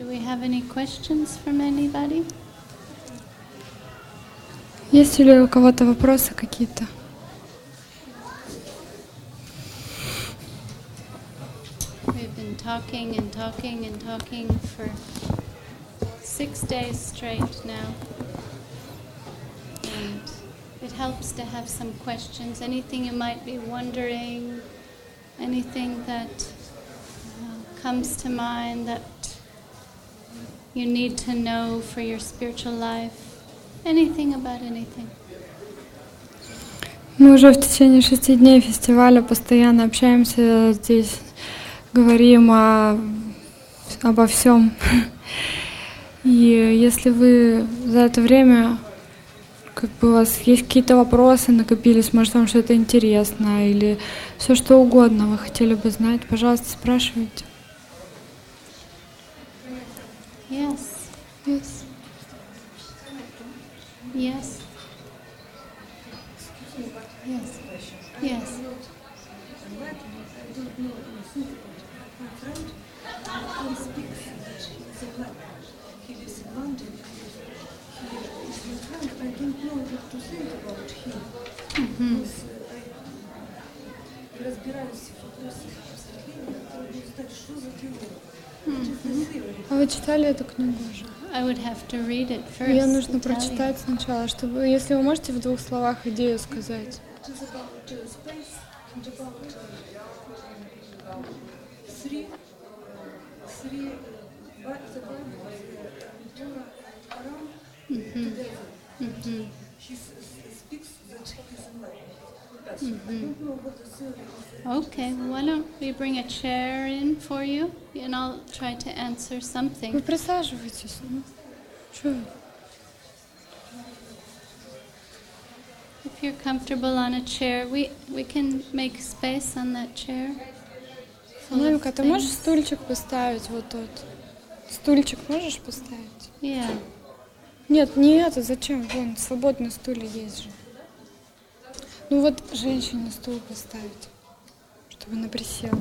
do we have any questions from anybody? Есть ли у кого-то вопросы какие-то? We've been talking and talking and talking for 6 days straight now. And it helps to have some questions, anything you might be wondering, anything that comes to mind that you need to know for your spiritual life, anything about anything. Мы уже в течение 6 дней фестиваля постоянно общаемся здесь, говорим обо всем. И если вы за это время, у вас есть какие-то вопросы накопились, может, вам что-то интересно или все что угодно вы хотели бы знать, пожалуйста, спрашивайте. Yes. Yes. Yes. Yes. Yes. А вы читали эту книгу уже? I would have to read it first. Ее нужно and tell you. прочитать сначала, чтобы, если вы можете в 2 словах идею сказать. Okay, why don't we bring a chair in for you, and I'll try to answer Вы something. присаживайтесь. Чё вы? If you're comfortable on a chair, we can make space on that chair. full of Мамка, ты можешь things. стульчик поставить вот тот? Стульчик можешь поставить? Yeah. Нет, не это, зачем? Вон, свободный стулья есть же. Ну вот женщине стул поставить, чтобы она присела.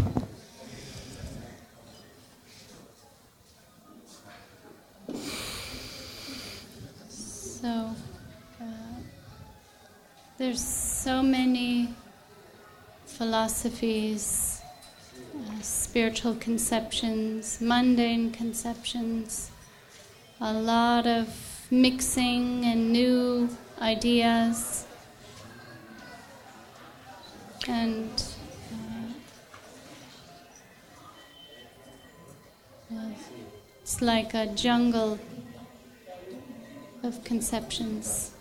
So, there's so many philosophies, spiritual conceptions, mundane conceptions, a lot of mixing and new ideas. And it's like a jungle of conceptions.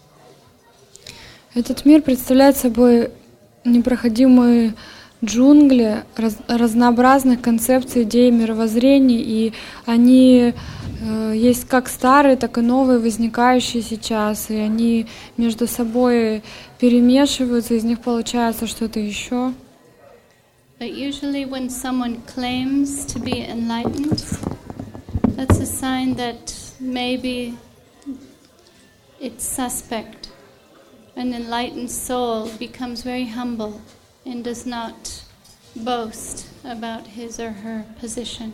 Этот мир представляет собой непроходимые джунгли разнообразных концепций, идей, мировоззрений, и они есть как старые, так и новые, возникающие сейчас, и они между собой перемешиваются, из них получается что-то еще. But usually when someone claims to be enlightened, that's a sign that maybe it's suspect. An enlightened soul becomes very humble and does not boast about his or her position.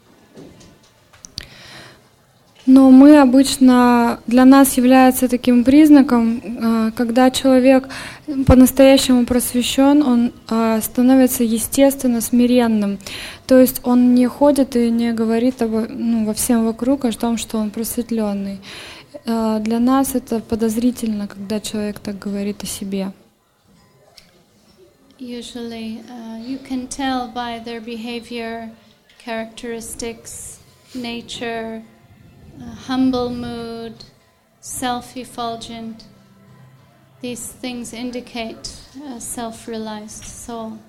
Но мы обычно, для нас является таким признаком, когда человек по-настоящему просвещен, он становится естественно смиренным. То есть он не ходит и не говорит во всем вокруг о том, что он просветленный. Для нас это подозрительно, когда человек так говорит о себе. Usually you can tell by their behavior, characteristics, nature, humble mood, self-effulgent. These things indicate a self-realized soul.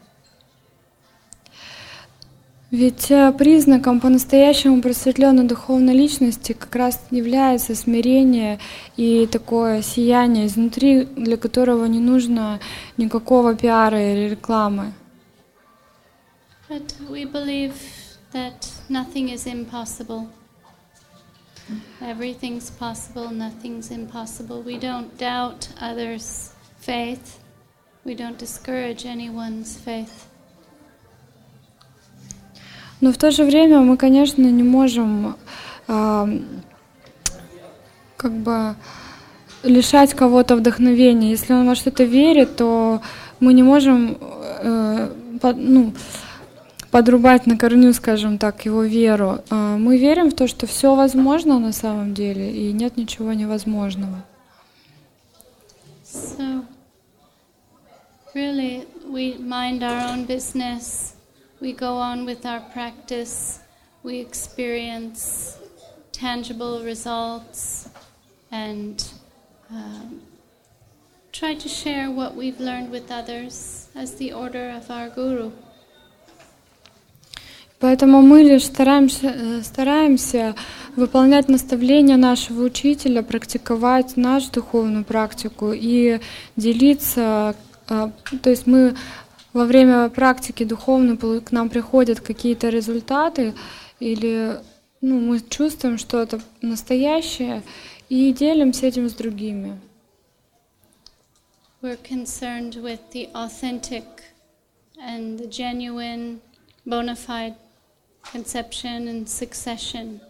Ведь признаком по-настоящему просветленной духовной личности как раз является смирение и такое сияние изнутри, для которого не нужно никакого пиара или рекламы. But we believe that nothing is impossible. Everything's possible, nothing's impossible. We don't doubt others' faith. We don't discourage anyone's faith. Но в то же время мы, конечно, не можем как бы лишать кого-то вдохновения. Если он во что-то верит, то мы не можем подрубать на корню, скажем так, его веру. Мы верим в то, что все возможно на самом деле, и нет ничего невозможного. So, really, we mind our own business, we go on with our practice, we experience tangible results, and try to share what we've learned with others as the order of our Guru. Поэтому мы лишь стараемся выполнять наставления нашего учителя, практиковать нашу духовную практику и делиться. То есть мы во время практики духовной к нам приходят какие-то результаты, или мы чувствуем что-то настоящее и делимся этим с другими. We're concerned with the authentic and the genuine, bona fide conception and succession.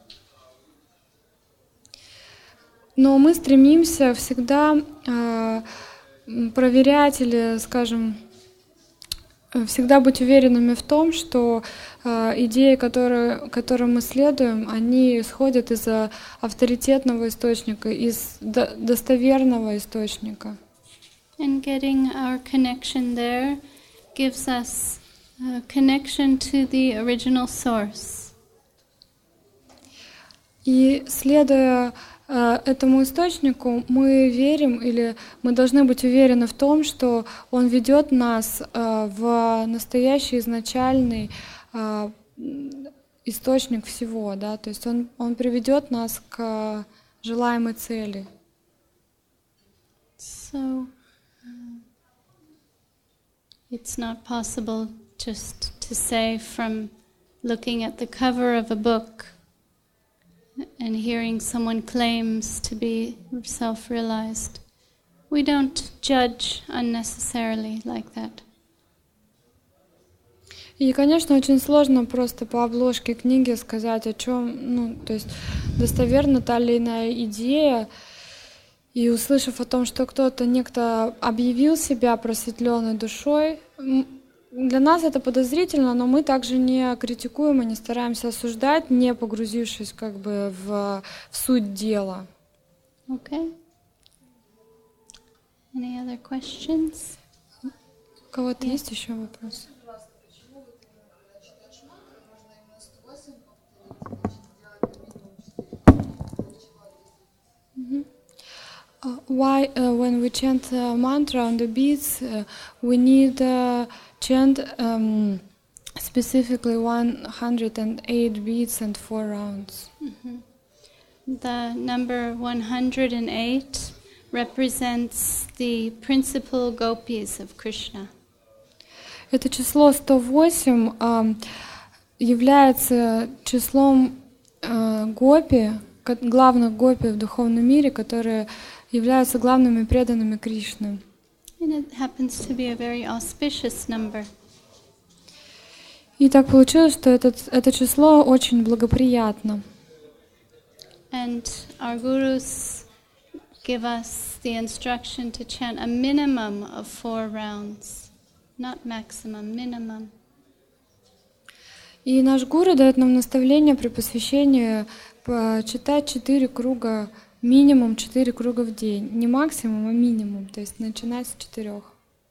Но мы стремимся всегда проверять или, скажем, всегда быть уверенными в том, что идеи, которым мы следуем, они исходят из авторитетного источника, из достоверного источника. And getting our connection there gives us a connection to the original source. И следуя этому источнику, мы верим, или мы должны быть уверены в том, что он ведет нас в настоящий изначальный источник всего, да, то есть он приведет нас к желаемой цели. So, it's not possible just to say from looking at the cover of a book and hearing someone claims to be self-realized. We don't judge unnecessarily like that. И, конечно, очень сложно просто по обложке книги сказать, о чем, то есть достоверна та или иная идея, и услышав о том, что некто объявил себя просветленной душой, для нас это подозрительно, но мы также не критикуем и не стараемся осуждать, не погрузившись как бы в суть дела. Okay. Any other questions? У кого-то есть еще вопросы? Why, when we chant mantra on the beats, we need chant specifically 108 beats and 4 rounds? The number 108 represents the principal gopis of Krishna. Это число 108 является числом гопи, главных гопи в духовном мире, которые являются главными преданными Кришны. And it happens to be a very auspicious number. И так получилось, что это число очень благоприятно. And our gurus give us the instruction to chant a minimum of 4 rounds, not maximum, minimum. И наш гуру дает нам наставление при посвящении читать 4 круга, минимум 4 круга в день. Не максимум, а минимум, то есть начинать с 4.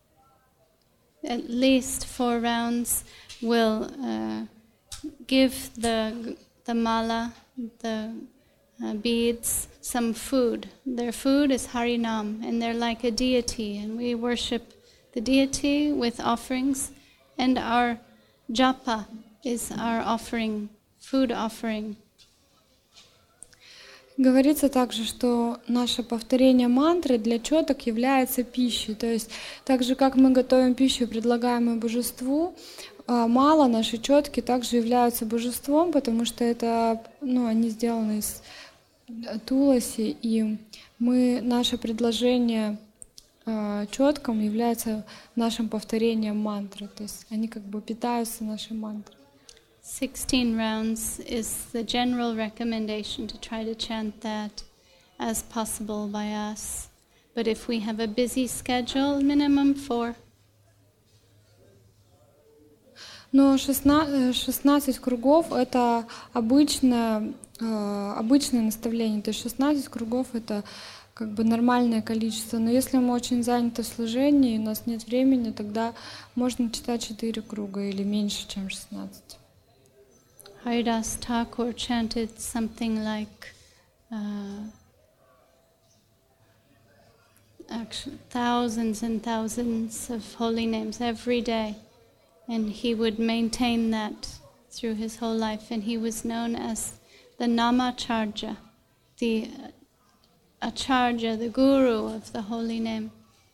At least 4 rounds will give the mala, the beads, some food. Their food is Harinam, and they're like a deity, and we worship the deity with offerings, and our japa is our offering, food offering. Говорится также, что наше повторение мантры для четок является пищей. То есть так же, как мы готовим пищу, предлагаемую божеству, мало наши четки также являются божеством, потому что это, они сделаны из туласи, и наше предложение четкам является нашим повторением мантры. То есть они как бы питаются нашей мантрой. 16 rounds is the general recommendation to try to chant that as possible by us. But if we have a busy schedule, minimum 4. Но 16 кругов — это обычное наставление. То есть 16 кругов — это как бы нормальное количество. Но если мы очень заняты в служении, у нас нет времени, тогда можно читать 4 круга или меньше, чем 16. Haridas Thakur chanted something like actually thousands and thousands of holy names every day, and he would maintain that through his whole life, and he was known as the Namacharya, the Acharya, the guru of the holy name.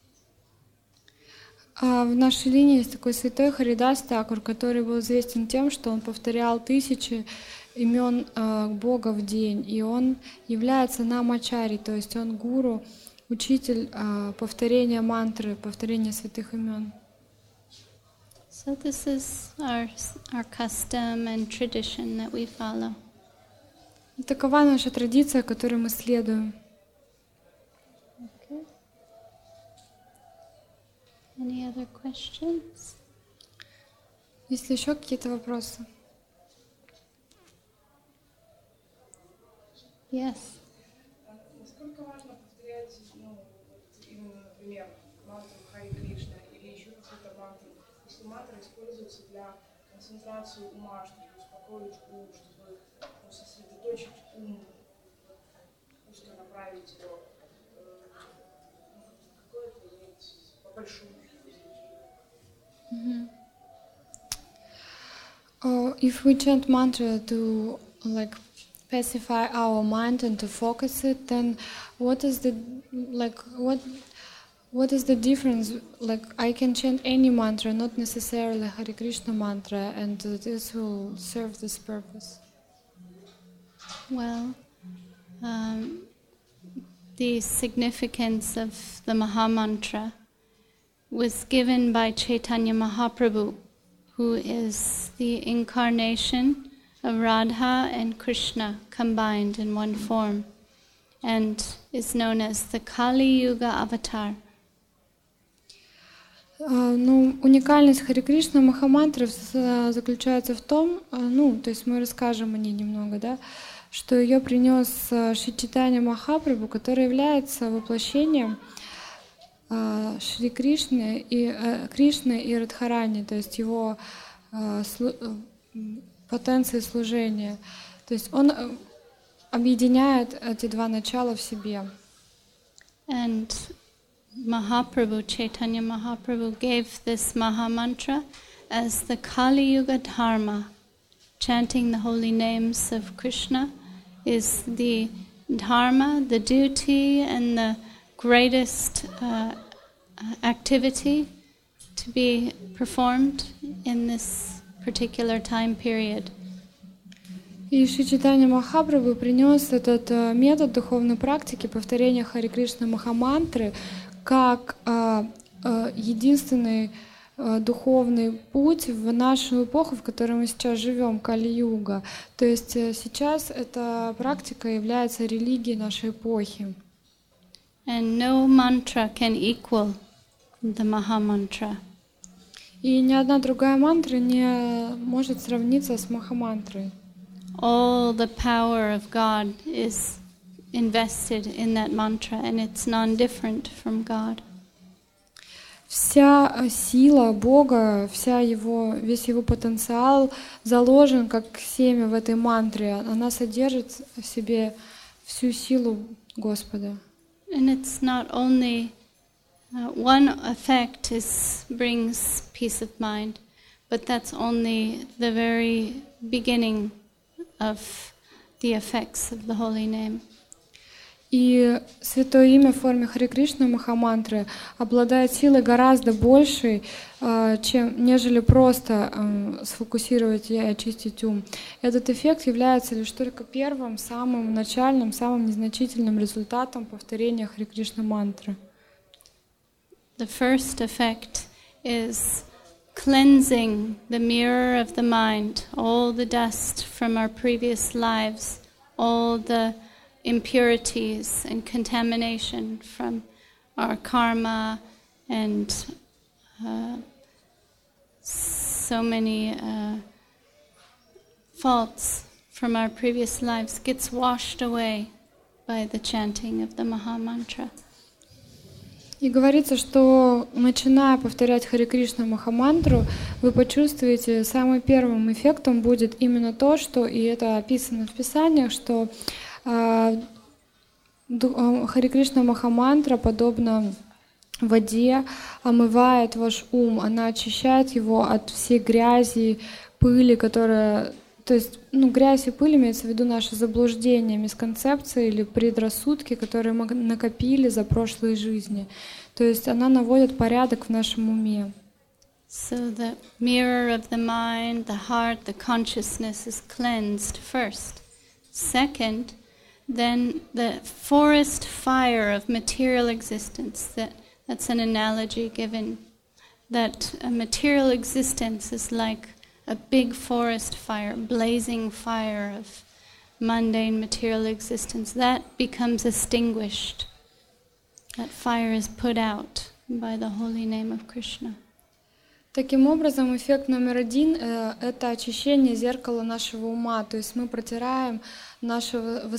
В нашей линии есть такой святой Харидас Такур, который был известен тем, что он повторял 1000 имен Бога в день, и он является намачари, то есть он гуру, учитель повторения мантры, повторения святых имен. So this is our custom and tradition that we follow. И такова наша традиция, которой мы следуем. Okay. Any other questions? Есть ли еще какие-то вопросы? Yes. Насколько важно повторять, именно, например, мантру Хари Кришна или еще какие-то мантры, если мантры используются для концентрации ума, чтобы успокоить ум, чтобы сосредоточить ум, узко направить его, какое-то имеет по большому If we chant mantra to like pacify our mind and to focus it, then what is the difference? Like I can chant any mantra, not necessarily Hare Krishna mantra, and this will serve this purpose. Well, the significance of the Mahamantra was given by Chaitanya Mahaprabhu, who is the incarnation of Radha and Krishna combined in one form, and is known as the Kali Yuga Avatar. Уникальность Харе Кришна Махамантры заключается в том, то есть мы расскажем о ней немного, да, что ее принес Шри Чайтанья Махапрабху, который является воплощением Шри Кришны и Радхарани, то есть его потенции служения. То есть он объединяет эти два начала в себе. And Mahaprabhu, Chaitanya Mahaprabhu, gave this Mahamantra as the Kali Yuga Dharma. Chanting the holy names of Krishna is the dharma, the duty, and the greatest activity to be performed in this particular time period. И Шри Чайтанья Махапрабху принес этот метод духовной практики повторения Харе Кришна Махамантры как единственный духовный путь в нашу эпоху, в которой мы сейчас живем, Кали-юга. То есть сейчас эта практика является религией нашей эпохи. And no mantra can equal the Mahamantra. И ни одна другая мантра не может сравниться с Махамантрой. All the power of God is invested in that mantra, and it's non-different from God. Вся сила Бога, весь его потенциал заложен как семя в этой мантре. Она содержит в себе всю силу Господа. And it's not only one effect brings peace of mind, but that's only the very beginning of the effects of the holy name. И святое имя в форме Харе Кришна Махамантры обладает силой гораздо большей, нежели просто сфокусировать и очистить ум. Этот эффект является лишь только первым, самым начальным, самым незначительным результатом повторения Харе Кришна мантры. The first effect is cleansing the mirror of the mind, all the dust from our previous lives, all the impurities and contamination from our karma and so many faults from our previous lives gets washed away by the chanting of the Maha Mantra. И говорится, что начиная повторять Харе Кришна Махамантру, вы почувствуете, самым первым эффектом будет именно то, что, и это описано в Писаниях, что Харе Кришна Махамантра, подобно воде, омывает ваш ум, она очищает его от всей грязи, пыли, которая... То есть, грязь и пыль имеется в виду наши заблуждения, мисконцепции или предрассудки, которые мы накопили за прошлые жизни. То есть она наводит порядок в нашем уме. So the mirror of the mind, the heart, the consciousness is cleansed first. Second, then the forest fire of material existence, that's an analogy given, that a material existence is like a big forest fire, blazing fire of mundane material existence. That becomes extinguished. That fire is put out by the holy name of Krishna. Таким образом, эффект номер один — это очищение зеркала нашего ума. То есть мы протираем наше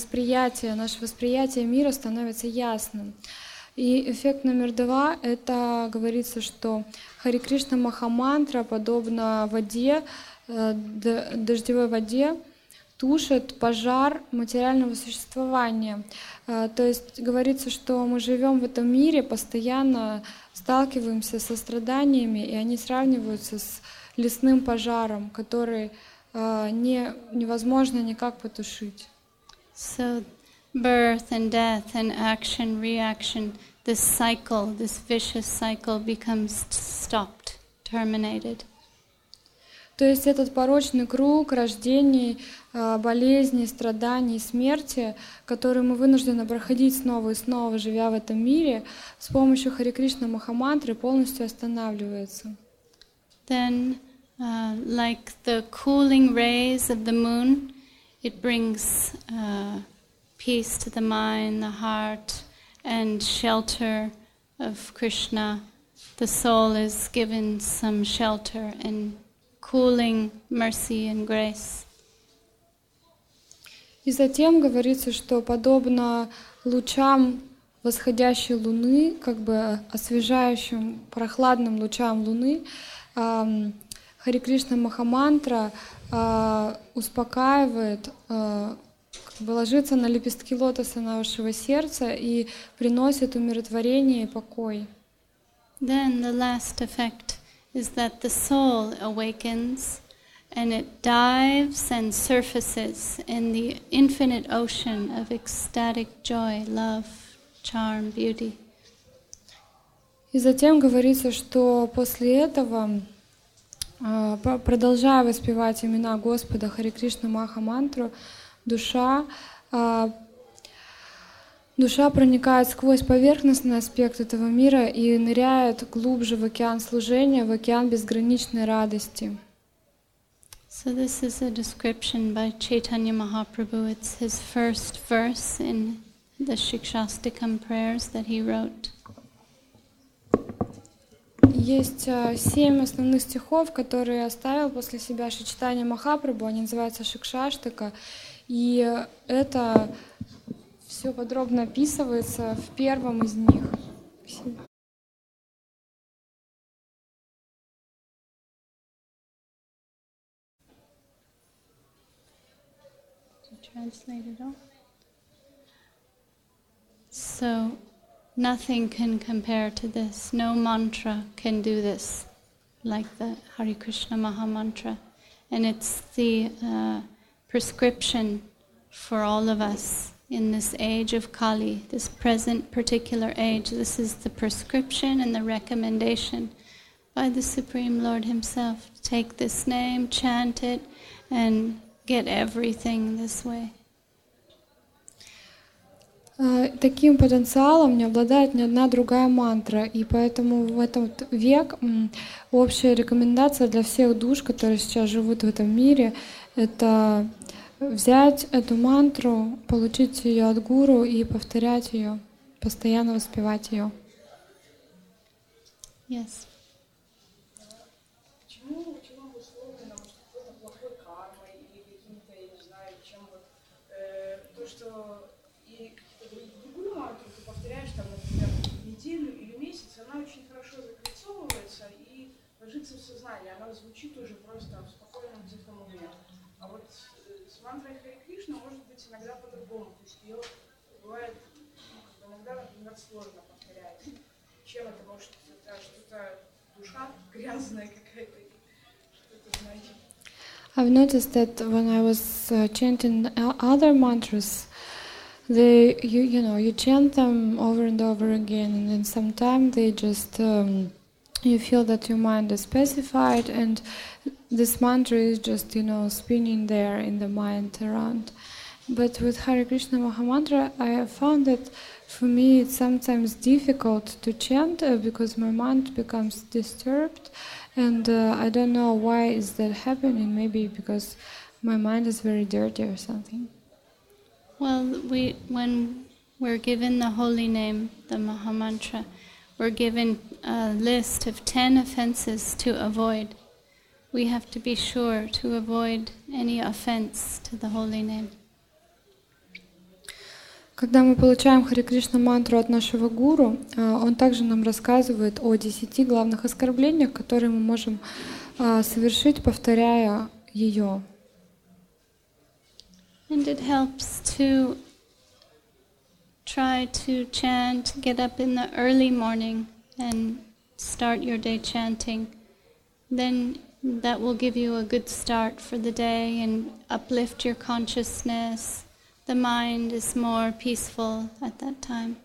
восприятие мира становится ясным. И эффект номер два — это говорится, что Харе Кришна Махамантра, подобно воде, дождевой воде, тушит пожар материального существования. То есть говорится, что мы живем в этом мире, постоянно сталкиваемся со страданиями, и они сравниваются с лесным пожаром, который невозможно никак потушить. So birth and death and action, reaction, this cycle, this vicious cycle becomes stopped, terminated. То есть этот порочный круг рождений, болезней, страданий, смерти, который мы вынуждены проходить снова и снова, живя в этом мире, с помощью Харе Кришна Махамантры полностью останавливается. Then, like the cooling rays of the moon, it brings peace to the mind, the heart, and shelter of Krishna. The soul is given some shelter and cooling mercy and grace. И затем говорится, что подобно лучам восходящей луны, как бы освежающим, прохладным лучам луны, Харе Кришна Махамантра успокаивает, ложится на лепестки лотоса нашего сердца и приносит умиротворение и покой. Then the last effect is that the soul awakens and it dives and surfaces in the infinite ocean of ecstatic joy, love, charm, beauty. И затем говорится, что после этого, продолжая воспевать имена Господа Харе Кришна Махамантру, душа проникает сквозь поверхностный аспект этого мира и ныряет глубже в океан служения, в океан безграничной радости. So this is a description by Chaitanya Mahaprabhu. It's his first verse in the Shikshastakam prayers that he wrote. Есть 7 основных стихов, которые оставил после себя Шри Чайтанья Махапрабху. Они называются Шикшаштака. И это все подробно описывается в первом из них. Спасибо. Translate it all. So, nothing can compare to this. No mantra can do this like the Hare Krishna Maha Mantra. And it's the prescription for all of us in this age of Kali, this present particular age. This is the prescription and the recommendation by the Supreme Lord Himself. Take this name, chant it, and get everything this way. Таким потенциалом не обладает ни одна другая мантра, и поэтому в этот век общая рекомендация для всех душ, которые сейчас живут в этом мире, это взять эту мантру, получить ее от гуру и повторять ее, постоянно воспевать ее. Yes. Почему обусловлено какой-то плохой кармой или каким-то, я не знаю, чем вот то, что и другую мантру ты повторяешь там, например, неделю или месяц, она очень хорошо закольцовывается и ложится в сознание, она звучит уже просто в спокойном тихом уме. А вот с мантрой Харе Кришна может быть иногда по-другому, то есть ее бывает иногда, например, сложно повторять. Чем это может быть? Это что-то душа грязная какая-то, что-то значит. I've noticed that when I was chanting other mantras, you chant them over and over again, and then sometimes they just you feel that your mind is pacified, and this mantra is just spinning there in the mind around. But with Hare Krishna Mahamantra, I have found that for me it's sometimes difficult to chant because my mind becomes disturbed, and I don't know why is that happening. Maybe because my mind is very dirty or something. Well, when we're given the holy name, the Mahamantra, we're given a list of 10 offenses to avoid. We have to be sure to avoid any offense to the holy name. Когда мы получаем Харе Кришна мантру от нашего гуру, он также нам рассказывает о 10 главных оскорблениях, которые мы можем совершить, повторяя ее. And it helps to try to chant, get up in the early morning and start your day chanting. Then that will give you a good start for the day and uplift your consciousness. The mind is more peaceful at that time.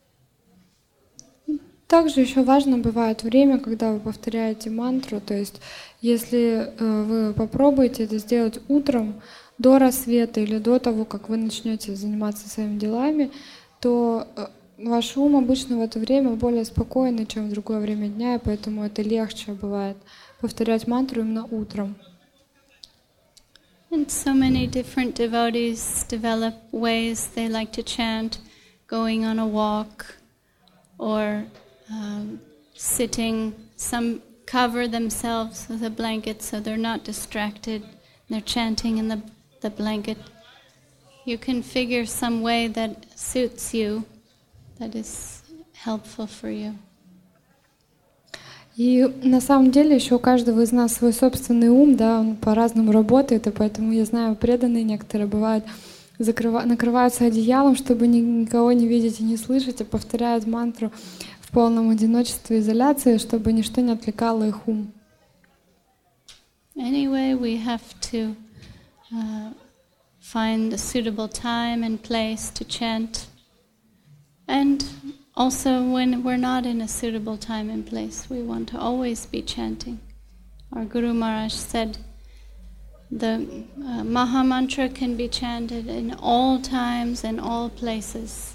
Также еще важно бывает время, когда вы повторяете мантру, то есть если вы попробуете это сделать утром, до рассвета или до того, как вы начнете заниматься своими делами, то ваш ум обычно в это время более спокойный, чем в другое время дня, и поэтому это легче бывает повторять мантру именно утром. And so many different devotees develop ways they like to chant, going on a walk or sitting. Some cover themselves with a blanket so they're not distracted. They're chanting in the blanket. You can figure some way that suits you, that is helpful for you. И на самом деле еще у каждого из нас свой собственный ум, да, он по-разному работает, и поэтому я знаю, преданные некоторые бывают накрываются одеялом, чтобы никого не видеть и не слышать, а повторяют мантру в полном одиночестве и изоляции, чтобы ничто не отвлекало их ум. Anyway, we have to find a suitable time and place to chant. And also when we're not in a suitable time and place, we want to always be chanting. Our Guru Maharaj said the Mahamantra can be chanted in all times and all places.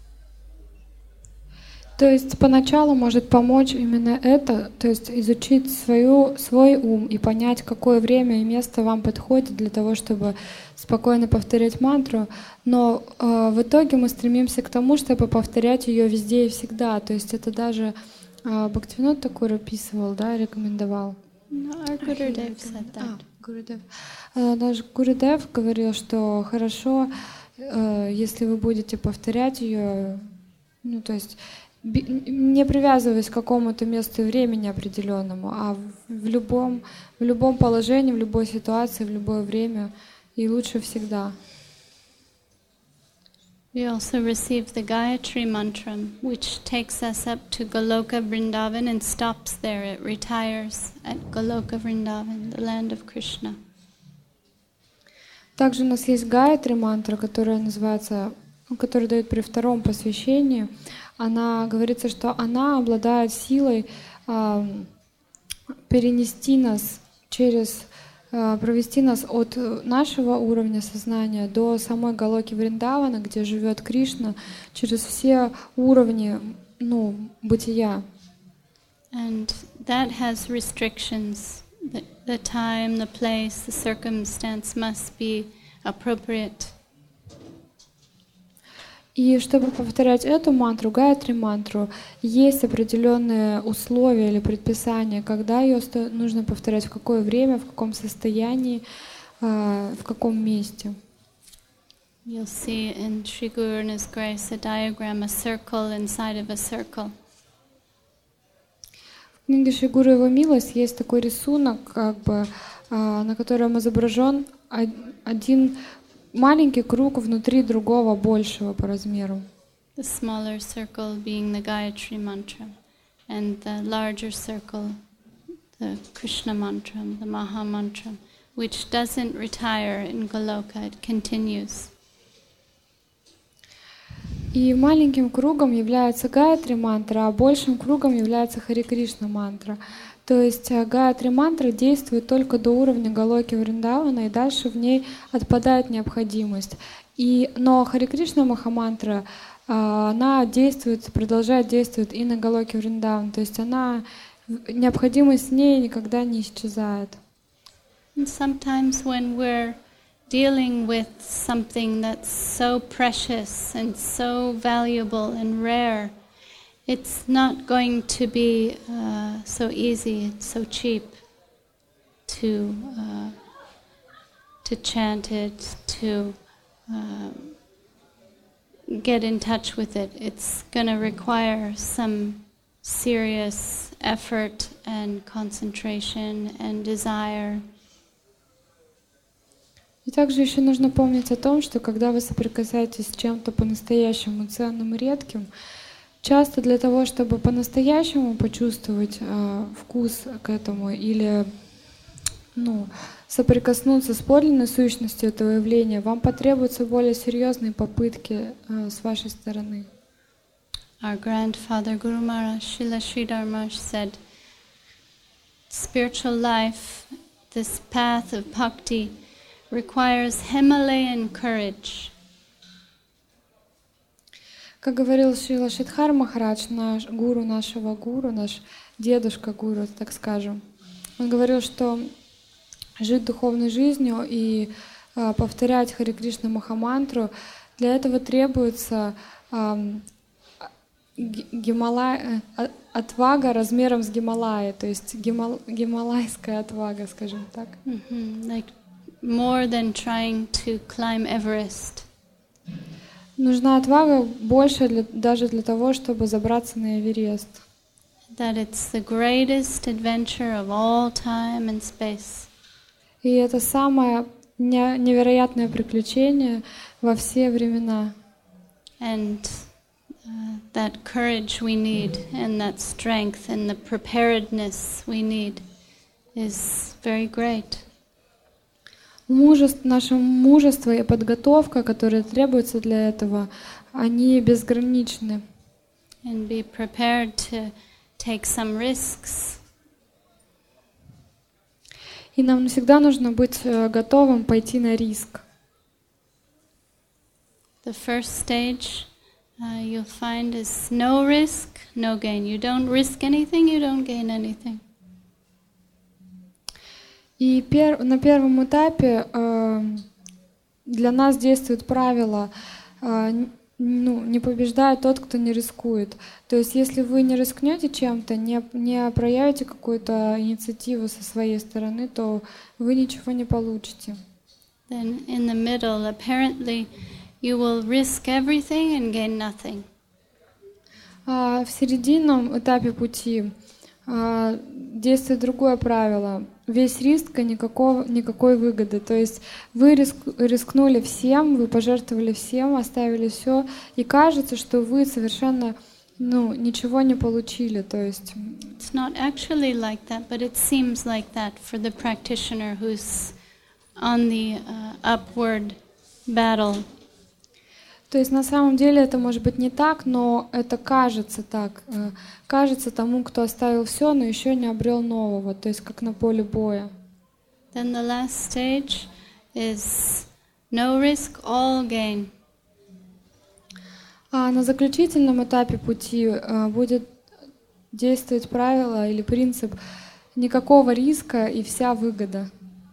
То есть поначалу может помочь именно это, то есть изучить свой ум и понять, какое время и место вам подходит для того, чтобы спокойно повторять мантру. Но в итоге мы стремимся к тому, чтобы повторять ее везде и всегда. То есть это даже Бхактивинод Такур описывал, да, рекомендовал. Гурудев said that. Гурудев. Даже Гурудев говорил, что хорошо, если вы будете повторять ее, ну то есть не привязываясь к какому-то месту и времени определенному, а в любом положении, в любой ситуации, в любое время и лучше всегда. We also receive the Gayatri Mantra, which takes us up to Goloka Vrindavan and stops there. It retires at Goloka Vrindavan, the land of Krishna. Также у нас есть Гайатри мантра, которая называется, которую дают при втором посвящении. Она говорится, что она обладает силой перенести нас через провести нас от нашего уровня сознания до самой Галоки Вриндавана, где живет Кришна, через все уровни, бытия. And that has restrictions. The time, the place, the circumstance must be appropriate. И чтобы повторять эту мантру, Гаятри мантру, есть определенные условия или предписания, когда ее нужно повторять, в какое время, в каком состоянии, в каком месте. You'll see in Sri Guru and His Grace a diagram, a circle inside of a circle. В книге Шри Гуру и Его милость есть такой рисунок, на котором изображен один маленький круг внутри другого большего по размеру. The smaller circle being the Gayatri mantra, and the larger circle, the Krishna mantra, the Maha mantra, which doesn't retire in Goloka, it continues. И маленьким кругом является Гаятри мантра, а большим кругом является Хари Кришна мантра. То есть Гаятри мантра действует только до уровня Галоки Вриндавана, и дальше в ней отпадает необходимость. Но Хари Кришна Махамантра, она продолжает действовать и на Галоке Вриндавана. То есть необходимость в ней никогда не исчезает. And sometimes when we're dealing with something that's so precious and so valuable and rare, it's not going to be so easy, so cheap to chant it, to get in touch with it. It's going to require some serious effort and concentration and desire. И также еще нужно помнить о том, что когда вы соприкасаетесь с чем-то по-настоящему ценным и редким, часто для того, чтобы по-настоящему почувствовать вкус к этому или соприкоснуться с подлинной сущностью этого явления, вам потребуются более серьезные попытки с вашей стороны. Our grandfather Guru Maharaj Srila Sridhar Maharaj said, spiritual life, this path of bhakti, requires Himalayan courage. Как говорил Шрила Шридхар Махарадж, наш дедушка гуру, так скажем, он говорил, что жить духовной жизнью и повторять Хари Кришна Махамантру, для этого требуется отвага размером с Гималая, то есть гималайская отвага, скажем так. Like more than trying to climb Everest. Нужна отвага больше даже для того, чтобы забраться на Эверест. That it's the greatest adventure of all time and space. И это самое невероятное приключение во все времена. And that courage we need, and that strength, and the preparedness we need is very great. Наше мужество и подготовка, которые требуются для этого, они безграничны. And be prepared to take some risks. И нам всегда нужно быть готовым пойти на риск. The first stage you'll find is no risk, no gain. You don't risk anything, you don't gain anything. И на первом этапе для нас действует правило не побеждает тот, кто не рискует. То есть если вы не рискнете чем-то, не проявите какую-то инициативу со своей стороны, то вы ничего не получите. Then in the middle, apparently you will risk everything and gain nothing. В серединном этапе пути действует другое правило. Весь риск, никакой выгоды. То есть вы рискнули всем, вы пожертвовали всем, оставили все, и кажется, что вы совершенно ничего не получили. То есть It's not actually like that, but it seems like that for the practitioner who's on the upward battle. То есть на самом деле это может быть не так, но это кажется так. Кажется тому, кто оставил все, но еще не обрел нового, то есть как на поле боя. Then the last stage is no risk, all gain. А на заключительном этапе пути будет действовать правило или принцип никакого риска и вся выгода.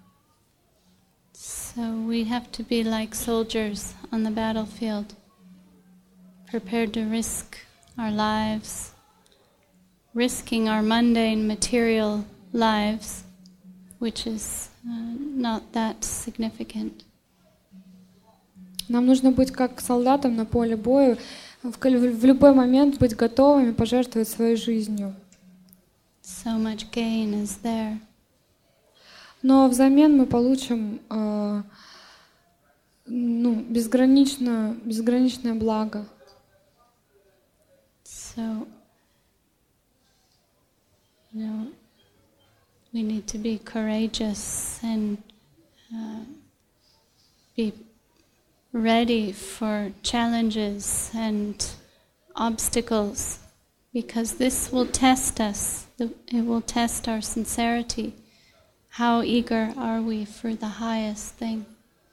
So we have to be like soldiers on the battlefield, prepared to risk our lives, risking our mundane material lives, which is not that significant. Нам нужно быть как солдатам на поле боя, в любой момент быть готовыми пожертвовать своей жизнью. So much gain is there. Но взамен мы получим безграничное благо. So, we need to be courageous and be ready for challenges and obstacles, because this will test us. It will test our sincerity. How eager are we for the highest thing?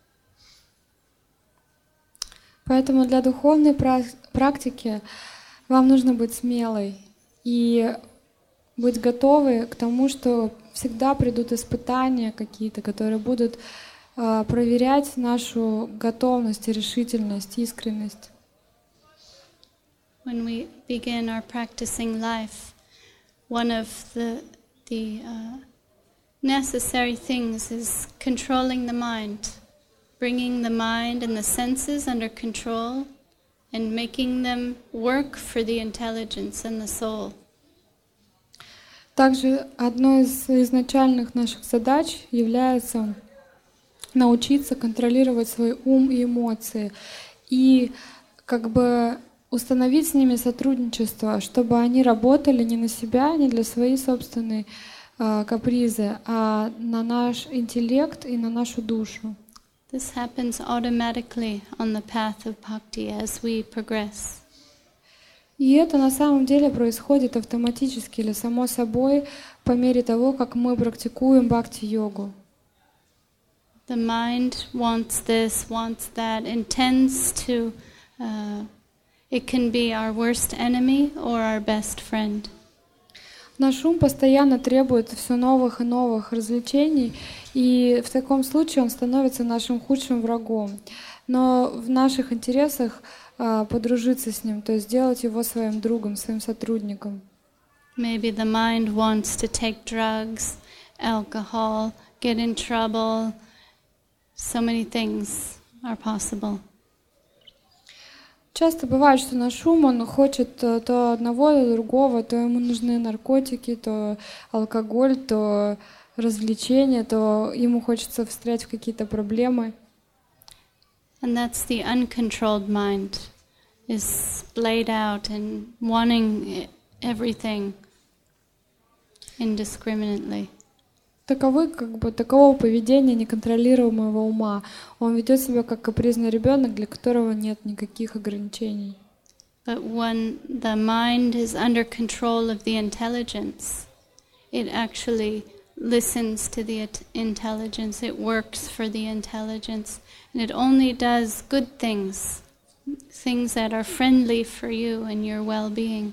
Поэтому для духовной практики вам нужно быть смелой и быть готовы к тому, что всегда придут испытания какие-то, которые будут проверять нашу готовность, решительность, искренность. When we begin our practicing life, one of the necessary things is controlling the mind, bringing the mind and the senses under control and making them work for the intelligence and the soul. Также одной из изначальных наших задач является научиться контролировать свой ум и эмоции и как бы установить с ними сотрудничество, чтобы они работали не на себя, не для своей собственной капризы, а на наш интеллект и на нашу душу. This happens automatically on the path of bhakti as we progress. И это на самом деле происходит автоматически или само собой по мере того, как мы практикуем бхакти-йогу. The mind wants this, wants that, intends to, it can be our worst enemy or our best friend. Наш ум постоянно требует все новых и новых развлечений, и в таком случае он становится нашим худшим врагом. Но в наших интересах подружиться с ним, то есть сделать его своим другом, своим сотрудником. Maybe the mind wants to take drugs, alcohol, get in trouble. So many things are possible. Часто бывает, что наш ум, он хочет то одного, то другого, то ему нужны наркотики, то алкоголь, то развлечения, то ему хочется встрять в какие-то проблемы. And that's the uncontrolled mind, is splayed out and wanting everything indiscriminately. Такового поведения неконтролируемого ума. Он ведет себя как капризный ребенок, для которого нет никаких ограничений. But when the mind is under control of the intelligence, it actually listens to the intelligence, it works for the intelligence, and it only does good things, things that are friendly for you and your well-being.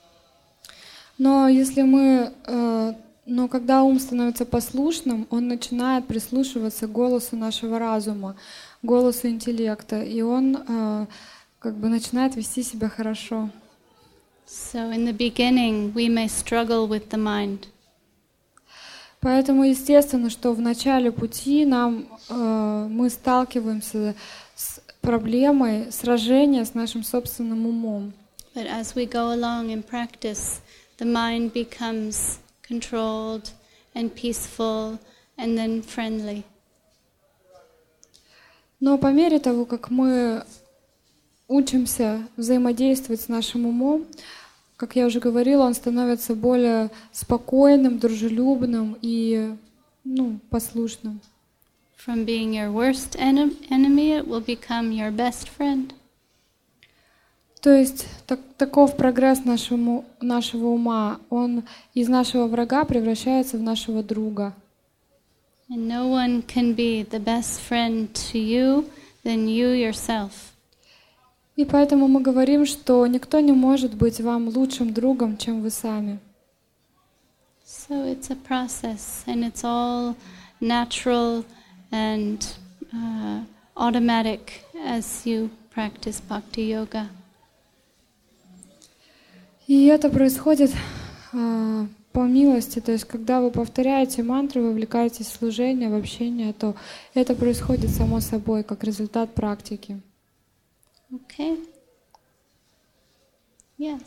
Но когда ум становится послушным, он начинает прислушиваться к голосу нашего разума, голосу интеллекта, и он начинает вести себя хорошо. So in the beginning, we may struggle with the mind. Поэтому естественно, что в начале пути мы сталкиваемся с проблемой сражения с нашим собственным умом. But as we go along in practice, the mind becomes controlled and peaceful and then friendly. Но по мере того, как мы учимся взаимодействовать с нашим умом, как я уже говорила, он становится более спокойным, дружелюбным и послушным. From being your worst enemy, it will become your best friend. То есть таков прогресс нашего ума. Он из нашего врага превращается в нашего друга. And no one can be the best friend to you than you yourself. И поэтому мы говорим, что никто не может быть вам лучшим другом, чем вы сами. So it's a process, and it's all natural and automatic as you practice bhakti yoga. И это происходит по милости, то есть когда вы повторяете мантры, вовлекаетесь в служение, в общение, то это происходит само собой, как результат практики. Okay? Yes.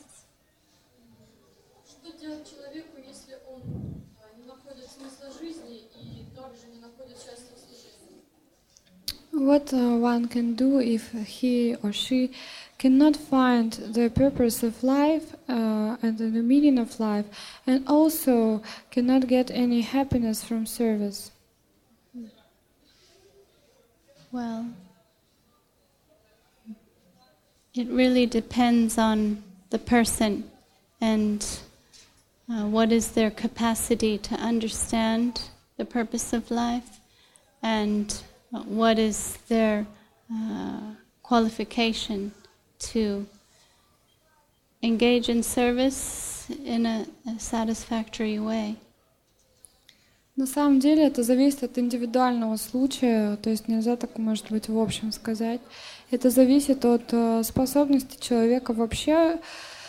Что делать человеку, если он не находит смысла жизни и также не находит счастья в служении? What one can do if he or she cannot find the purpose of life and the meaning of life, and also cannot get any happiness from service? Well, it really depends on the person and what is their capacity to understand the purpose of life, and what is their qualification to engage in service in a satisfactory way. На самом деле это зависит от индивидуального случая, то есть нельзя так, может быть, в общем сказать. Это зависит от способности человека вообще,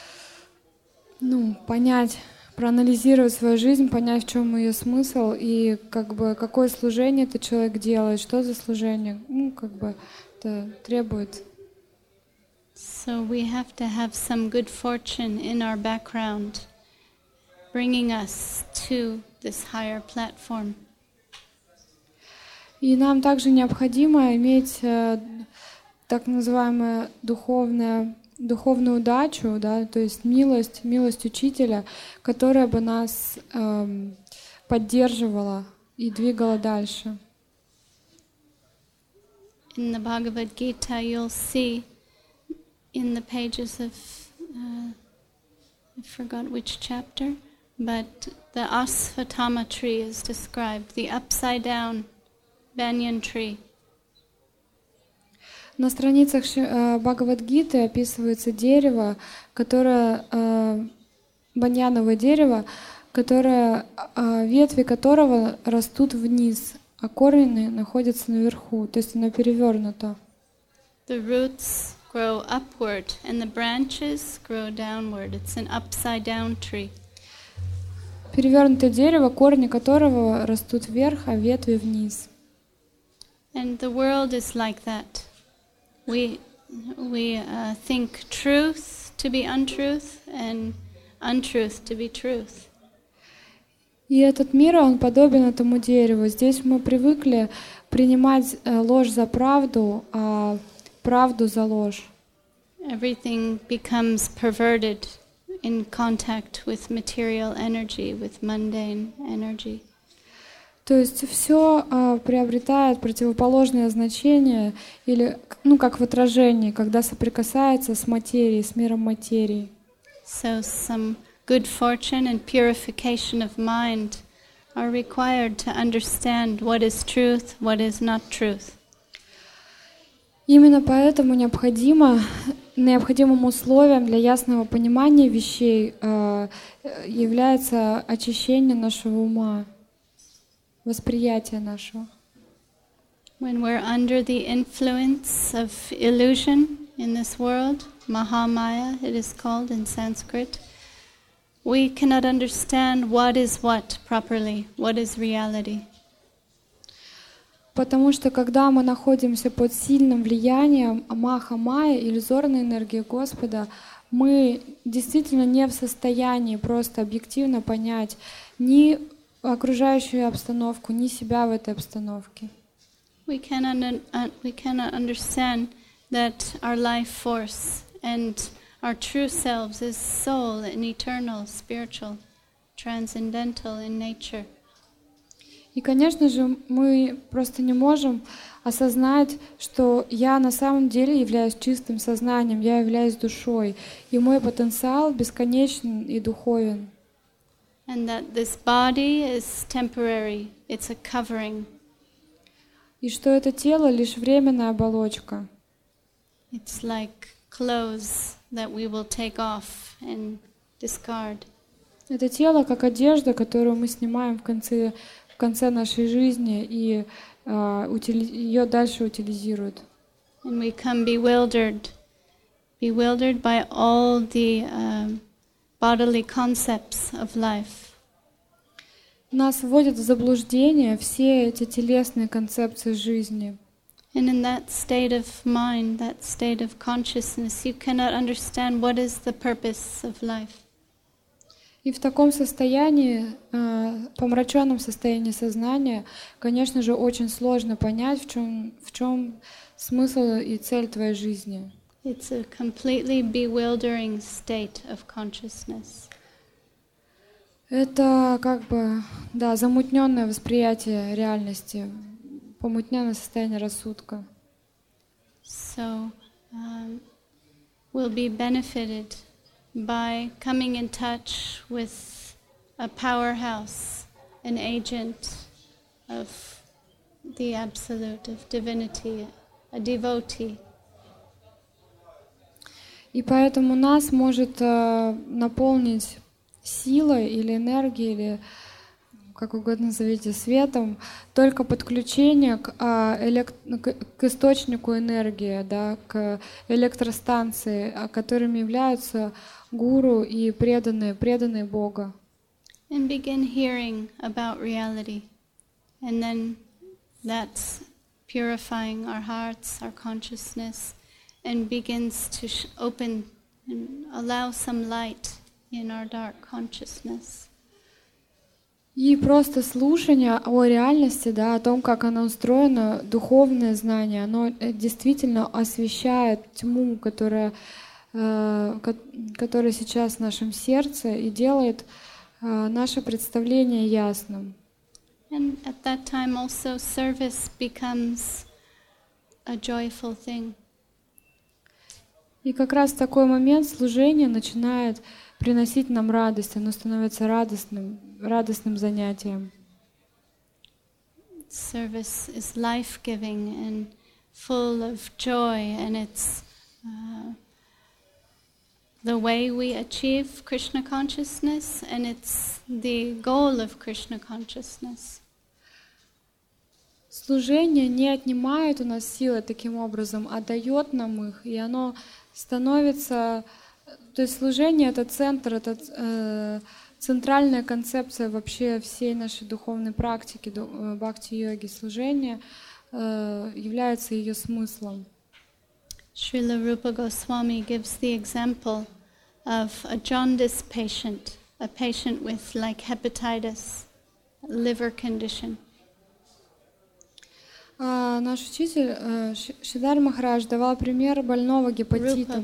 понять, проанализировать свою жизнь, понять, в чем ее смысл и какое служение этот человек делает, что за служение, это требует. So we have to have some good fortune in our background, bringing us to this higher platform. И нам также необходимо иметь так называемую духовную удачу, да, то есть милость учителя, которая бы нас поддерживала и двигала дальше. In the Bhagavad Gita, you'll see in the pages of, I forgot which chapter, but the Asvatthama tree is described, the upside down banyan tree. На страницах Бхагавад-гиты описывается дерево, баньяновое дерево, ветви которого растут вниз, а корни находятся наверху, то есть оно перевернуто. The roots grow upward and the branches grow downward. It's an upside down tree. Перевернутое дерево, корни которого растут вверх, а ветви вниз. And the world is like that. We think truth to be untruth and untruth to be truth. И этот мир, он подобен этому дереву. Здесь мы привыкли принимать ложь за правду, а правду за ложь. Everything becomes perverted in contact with material energy, with mundane energy. То есть все приобретает противоположное значение, или, как в отражении, когда соприкасается с материей, с миром материи. So some good fortune and purification of mind are required to understand what is truth, what is not truth. Именно поэтому необходимым условием для ясного понимания вещей является очищение нашего ума, восприятие нашего. When we're under the influence of illusion in this world, Mahamaya it is called in Sanskrit, we cannot understand what is what properly, what is reality. Потому что когда мы находимся под сильным влиянием Маха-майя, иллюзорной энергии Господа, мы действительно не в состоянии просто объективно понять ни окружающую обстановку, ни себя в этой обстановке. We cannot understand that our life force and our true selves is soul and eternal, spiritual, transcendental in nature. И, конечно же, мы просто не можем осознать, что я на самом деле являюсь чистым сознанием, я являюсь душой, и мой потенциал бесконечен и духовен. And that this body is temporary, it's a covering. И что это тело лишь временная оболочка. It's like clothes that we will take off and discard. Это тело как одежда, которую мы снимаем в конце нашей жизни, и ее дальше утилизируют. And we come bewildered by all the bodily concepts of life. Нас вводят в заблуждение все эти телесные концепции жизни. And in that state of mind, that state of consciousness, you cannot understand what is the purpose of life. И в таком состоянии, помраченном состоянии сознания, конечно же, очень сложно понять, в чем смысл и цель твоей жизни. It's a completely bewildering state of consciousness. Это как бы, да, замутненное восприятие реальности, помутненное состояние рассудка. So, we'll be benefited by coming in touch with a powerhouse, an agent of the Absolute, of divinity, a devotee. И поэтому нас может наполнить силой или энергией, или как угодно назовите, светом, только подключение к источнику энергии, да, к электростанции, которыми являются гуру и преданные Бога. And begin hearing about reality. And then that's purifying our hearts, our consciousness, and begins to open and allow some light in our dark consciousness. И просто слушание о реальности, да, о том, как она устроена, духовное знание, оно действительно освещает тьму, которая сейчас в нашем сердце, и делает наше представление ясным. And at that time also service becomes a joyful thing. И как раз в такой момент служение начинает приносить нам радость, оно становится радостным занятием. Service is life-giving and full of joy, and it's the way we achieve Krishna consciousness, and it's the goal of Krishna consciousness. Служение не отнимает у нас силы таким образом, а дает нам их, и оно становится... То есть служение — это центр, это центральная концепция вообще всей нашей духовной практики, бхакти-йоги. Служение является ее смыслом. Srila Rupa Goswami gives the example of a jaundice patient, a patient with like hepatitis, liver condition. Наш учитель Шридар Махарадж давал пример больного гепатитом.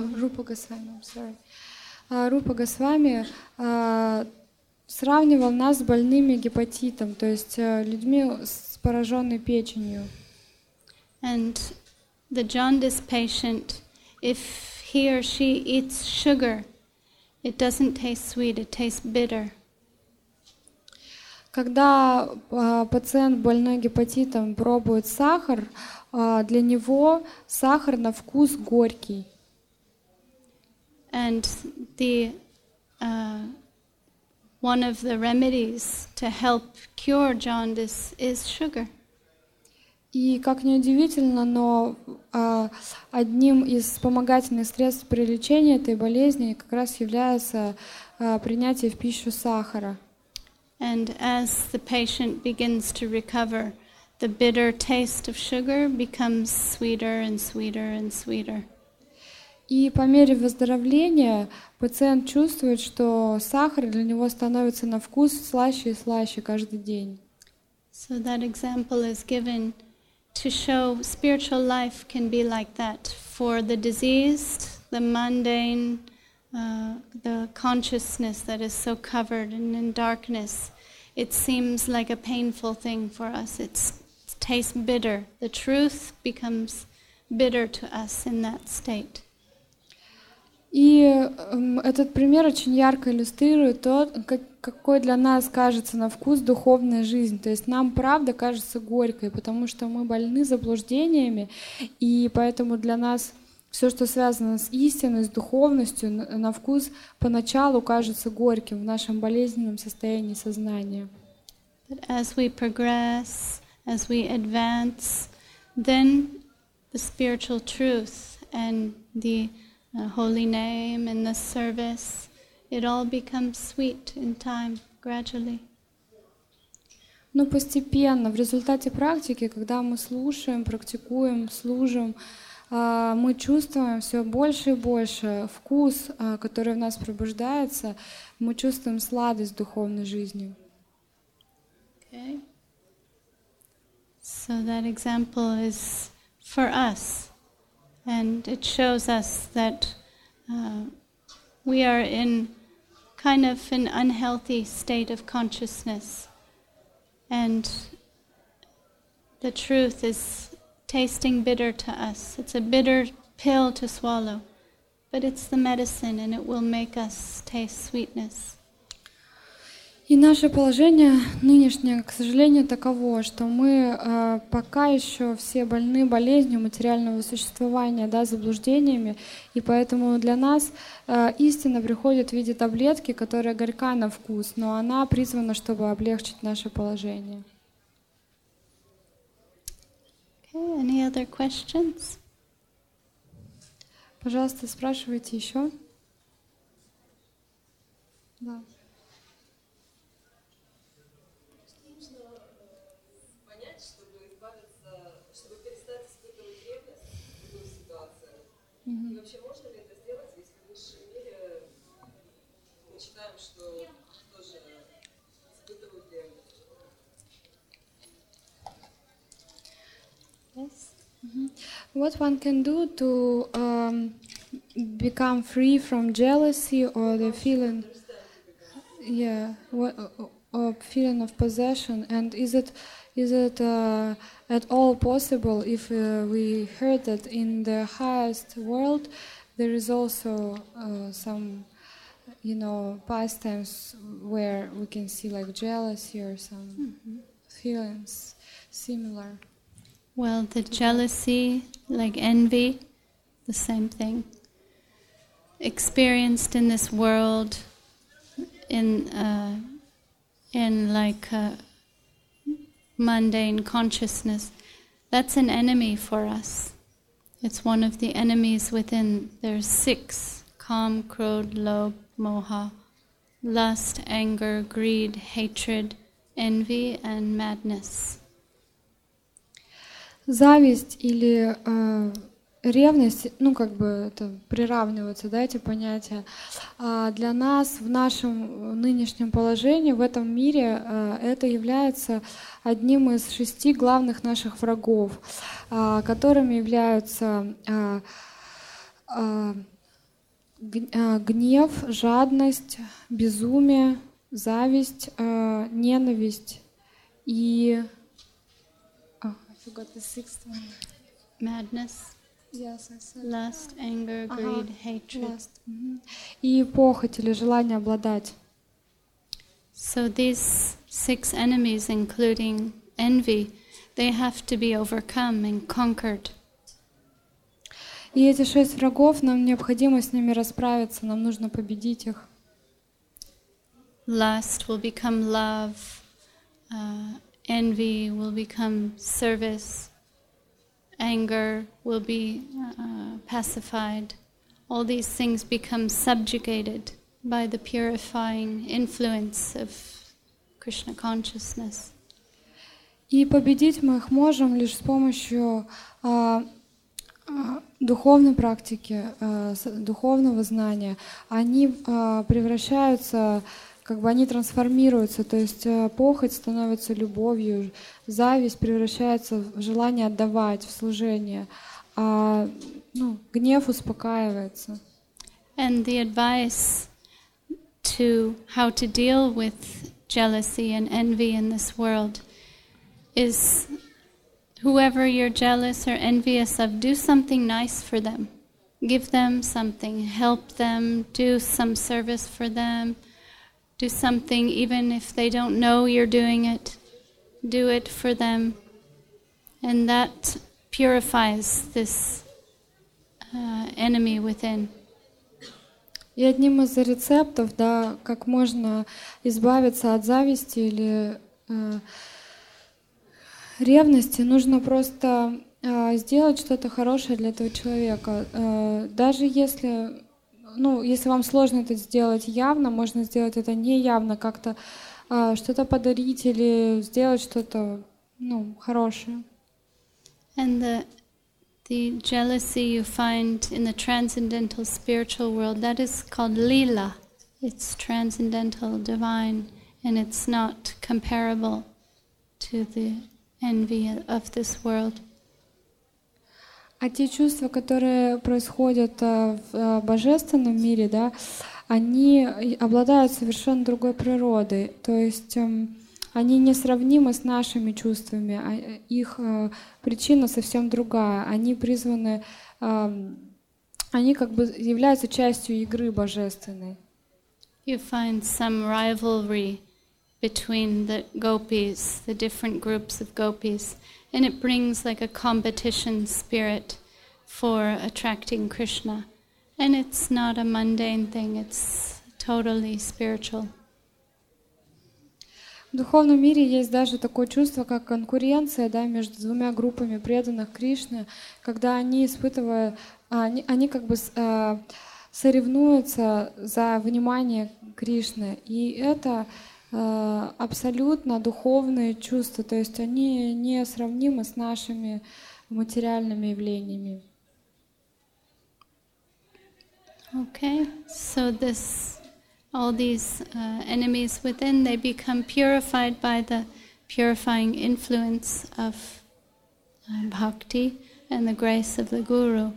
Рупа Госвами сравнивал нас с больными гепатитом, то есть людьми с пораженной печенью. And the jaundice patient, if he or she eats sugar, it doesn't taste sweet, it tastes bitter. Когда пациент больной гепатитом пробует сахар, для него сахар на вкус горький. And the one of the remedies to help cure jaundice is sugar. И как ни удивительно, но одним из вспомогательных средств при лечении этой болезни как раз является принятие в пищу сахара. And as the patient begins to recover, the bitter taste of sugar becomes sweeter and sweeter and sweeter. И по мере выздоровления пациент чувствует, что сахар для него становится на вкус слаще и слаще каждый день. So that example is given to show spiritual life can be like that. For the diseased, the mundane, the consciousness that is so covered and in darkness, it seems like a painful thing for us. It tastes bitter. The truth becomes bitter to us in that state. И этот пример очень ярко иллюстрирует то, какой для нас кажется на вкус духовная жизнь. То есть нам правда кажется горькой, потому что мы больны заблуждениями, и поэтому для нас все, что связано с истиной, с духовностью, на вкус поначалу кажется горьким в нашем болезненном состоянии сознания. But as we progress, as we advance, then the spiritual truth and the holy name and the service, it all becomes sweet in time, gradually. Но постепенно, в результате практики, когда мы слушаем, практикуем, служим, мы чувствуем все больше и больше вкус, который в нас пробуждается, мы чувствуем сладость духовной жизни. Okay. So that example is for us, and it shows us that we are in kind of an unhealthy state of consciousness, and the truth is tasting bitter to us. It's a bitter pill to swallow, but it's the medicine, and it will make us taste sweetness. И наше положение нынешнее, к сожалению, таково, что мы пока еще все больны болезнью материального существования, да, заблуждениями, и поэтому для нас истина приходит в виде таблетки, которая горька на вкус, но она призвана, чтобы облегчить наше положение. Okay, any other questions? Пожалуйста, спрашивайте еще. Да. И вообще можно ли это сделать, если в высшем мире мы читаем, что тоже испытывают ревность? Yes. What one can do to become free from jealousy or the feeling, or feeling of possession, and is it at all possible if we heard that in the highest world there is also some, pastimes where we can see like jealousy or some feelings similar? Well, the jealousy, like envy, the same thing. Experienced in this world, in like mundane consciousness, that's an enemy for us. It's one of the enemies within. There's 6: Kam, Krodh, Lobh, Moha, lust, anger, greed, hatred, envy, and madness. Зависть или ревность, это приравниваются, да, эти понятия. Для нас в нашем нынешнем положении, в этом мире, это является одним из 6 главных наших врагов, которыми являются гнев, жадность, безумие, зависть, ненависть и... I forgot the 6th one. Madness. Yes, I said. Lust, anger, greed, hatred. Lust. И похоть или желание обладать. So these 6 enemies, including envy, they have to be overcome and conquered. И эти 6 врагов, нам необходимо с ними расправиться, нам нужно победить их. Lust will become love. Envy will become service. Anger will be pacified. All these things become subjugated by the purifying influence of Krishna consciousness. И победить мы их можем лишь с помощью духовной практики, духовного знания. Они превращаются, они трансформируются, то есть похоть становится любовью, зависть превращается в желание отдавать, в служение, а гнев успокаивается. And the advice to how to deal with jealousy and envy in this world is whoever you're jealous or envious of, do something nice for them. Give them something, help them, do some service for them. Do something even if they don't know you're doing it. Do it for them. And that purifies this enemy within. И одним из рецептов, да, как можно избавиться от зависти или ревности, нужно просто сделать что-то хорошее для этого человека. Даже если, если вам сложно это сделать явно, можно сделать это неявно, как-то что-то подарить или сделать что-то, хорошее. And the jealousy you find in the transcendental spiritual world, that is called lila. It's transcendental, divine, and it's not comparable to the envy of this world. А те чувства, которые происходят в божественном мире, да, они обладают совершенно другой природой. То есть они несравнимы с нашими чувствами, а их причина совсем другая. Они призваны, они как бы являются частью игры божественной. You find some rivalry between the gopis, the different groups of gopis, and it brings like a competition spirit for attracting Krishna. And it's not a mundane thing, it's totally spiritual. В духовном мире есть даже такое чувство, как конкуренция, да, между двумя группами преданных Кришны, когда они испытывают, они как бы соревнуются за внимание Кришны. И это абсолютно духовные чувства, то есть они не сравнимы с нашими материальными явлениями. Okay, so all these enemies within, they become purified by the purifying influence of bhakti and the grace of the Guru.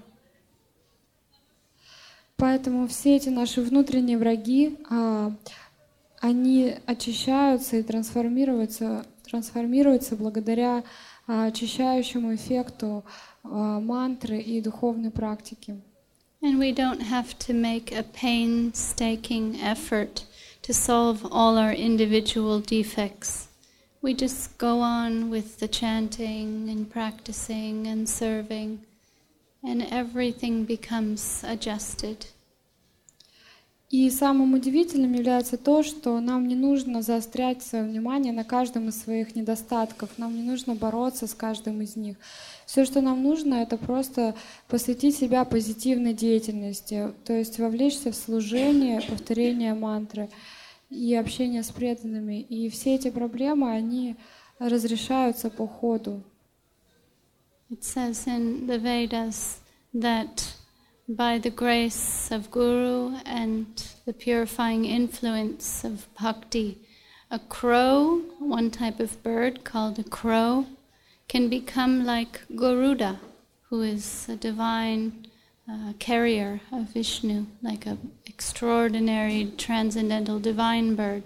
Поэтому все эти наши внутренние враги, они очищаются и трансформируются благодаря очищающему эффекту мантры и духовной практики. And we don't have to make a painstaking effort to solve all our individual defects. We just go on with the chanting and practicing and serving, and everything becomes adjusted. И самым удивительным является то, что нам не нужно заострять свое внимание на каждом из своих недостатков, нам не нужно бороться с каждым из них. Все, что нам нужно, это просто посвятить себя позитивной деятельности, то есть вовлечься в служение, повторение мантры и общение с преданными. И все эти проблемы, они разрешаются по ходу. It says in the Vedas that by the grace of Guru and the purifying influence of bhakti, a crow, one type of bird called a crow, can become like Garuda, who is a divine carrier of Vishnu, like an extraordinary, transcendental, divine bird.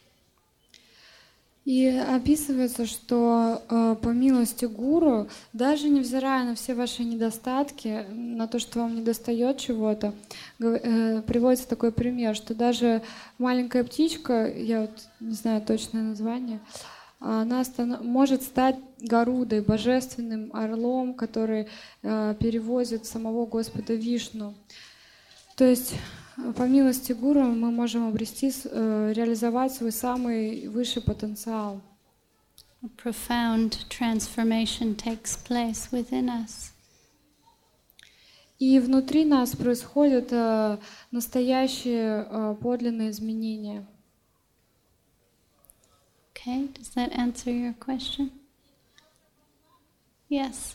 И описывается, что по милости Гуру, даже невзирая на все ваши недостатки, на то, что вам недостает чего-то, приводится такой пример, что даже маленькая птичка, я вот не знаю точное название, она может стать Гарудой, божественным орлом, который перевозит самого Господа Вишну. То есть по милости Гуру мы можем обрести, реализовать свой самый высший потенциал. A profound transformation takes place within us. И внутри нас происходят настоящие подлинные изменения. Okay, does that answer your question? Yes.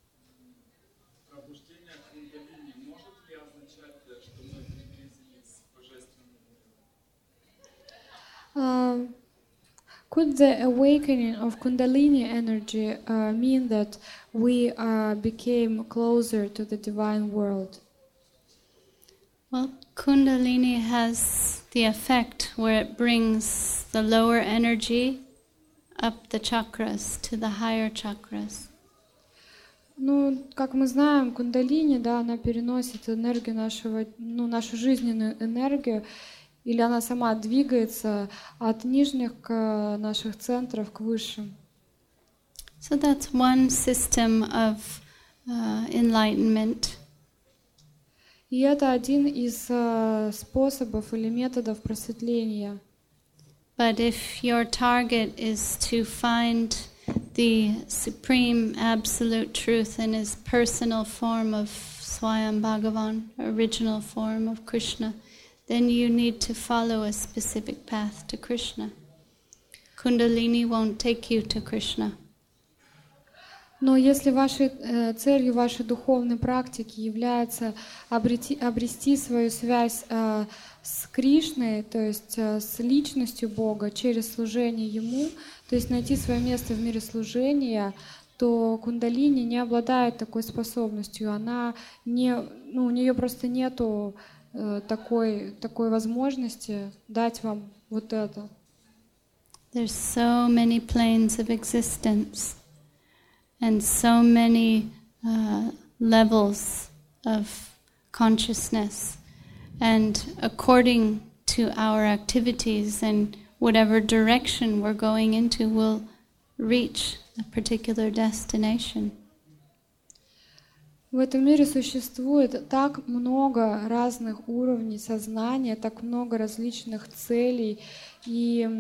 Could the awakening of Kundalini energy mean that we became closer to the divine world? Well, Kundalini has the effect where it brings the lower energy up the chakras to the higher chakras. Ну, как мы знаем, кундалини, да, она переносит энергию нашу жизненную энергию или она сама двигается от нижних наших центров к высшим. So that's one system of enlightenment. И это один из способов или методов просветления. But if your target is to find the supreme absolute truth in his personal form of Swayam Bhagavan, original form of Krishna, then you need to follow a specific path to Krishna. Kundalini won't take you to Krishna. Но если вашей целью вашей духовной практики является обрести свою связь с Кришной, то есть с личностью Бога через служение Ему, то есть найти свое место в мире служения, то кундалини не обладает такой способностью. Она не, у нее просто нету такой возможности дать вам вот это. There's so many planes of existence. And so many levels of consciousness. And according to our activities and whatever direction we're going into, we'll reach a particular destination. В этом мире существует так много разных уровней сознания, так много различных целей, и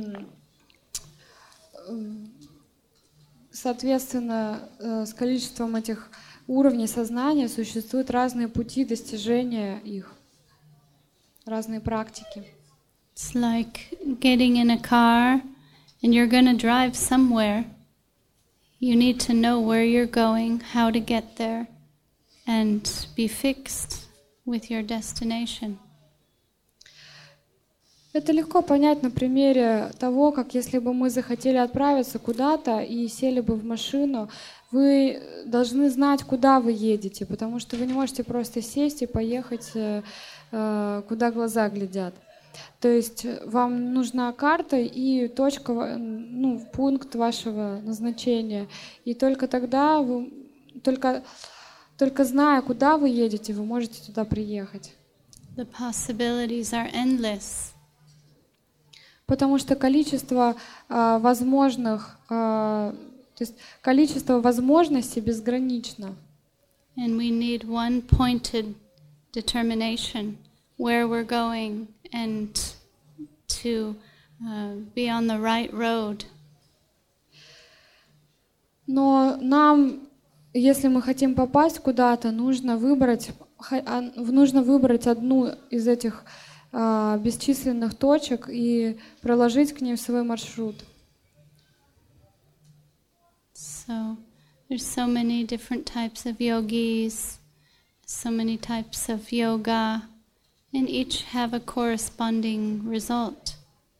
соответственно, с количеством этих уровней сознания существуют разные пути достижения их, разные практики. It's like getting in a car and you're going to drive somewhere. You need to know where you're going, how to get there, and be fixed with your destination. Это легко понять на примере того, как если бы мы захотели отправиться куда-то и сели бы в машину, вы должны знать, куда вы едете, потому что вы не можете просто сесть и поехать, куда глаза глядят. То есть вам нужна карта и точка, пункт вашего назначения. И только тогда вы, только зная, куда вы едете, вы можете туда приехать. The possibilities are endless. Потому что количество возможных, то есть количество возможностей безгранично. And we need one pointed determination where we're going and to be on the right road. Но нам, если мы хотим попасть куда-то, нужно выбрать одну из этих бесчисленных точек и проложить к ним свой маршрут. So there's so many different types of yogis, so many types of yoga, and each have a corresponding result.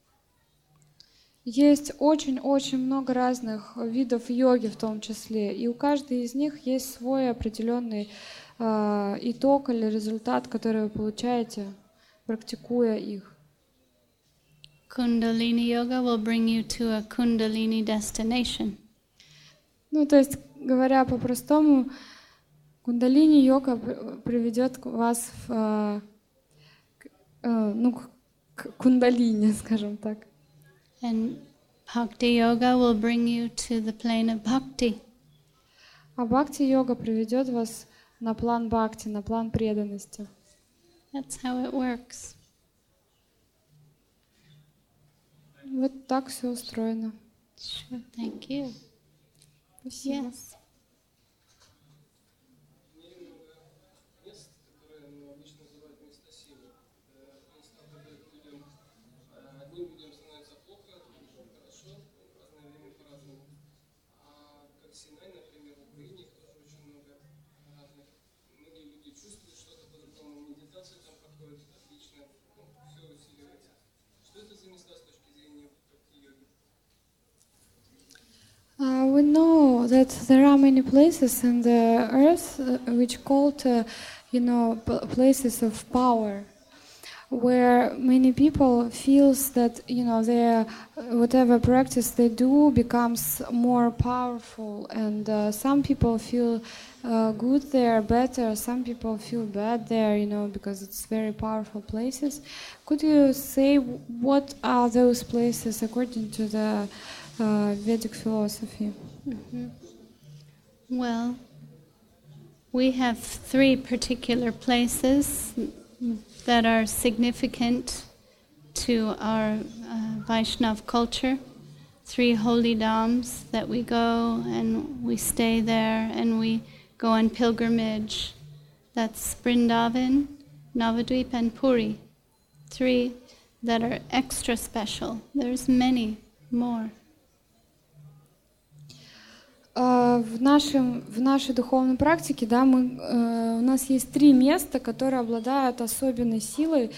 Есть очень-очень много разных видов йоги в том числе, и у каждой из них есть свой определенный итог или результат, который вы получаете, практикуя их. Kundalini yoga will bring you to a Kundalini destination. То есть, говоря по-простому, кундалини-йога приведет вас к кундалини, скажем так. And Bhakti yoga will bring you to the plane of bhakti. А бхакти-йога приведет вас на план бхакти, на план преданности. That's how it works. Вот так все устроено. Sure, thank you. Спасибо. Yes. We know that there are many places in the earth which called, places of power. where many people feels that their whatever practice they do becomes more powerful, and some people feel good there, better. Some people feel bad there, because it's very powerful places. Could you say what are those places according to the Vedic philosophy? Well, we have 3 particular places that are significant to our Vaishnav culture. 3 holy dhams that we go and we stay there and we go on pilgrimage. That's Vrindavan, Navadvip, and Puri. 3 that are extra special. There's many more. В нашей духовной практике, да, у нас есть 3 места, которые обладают особенной силой.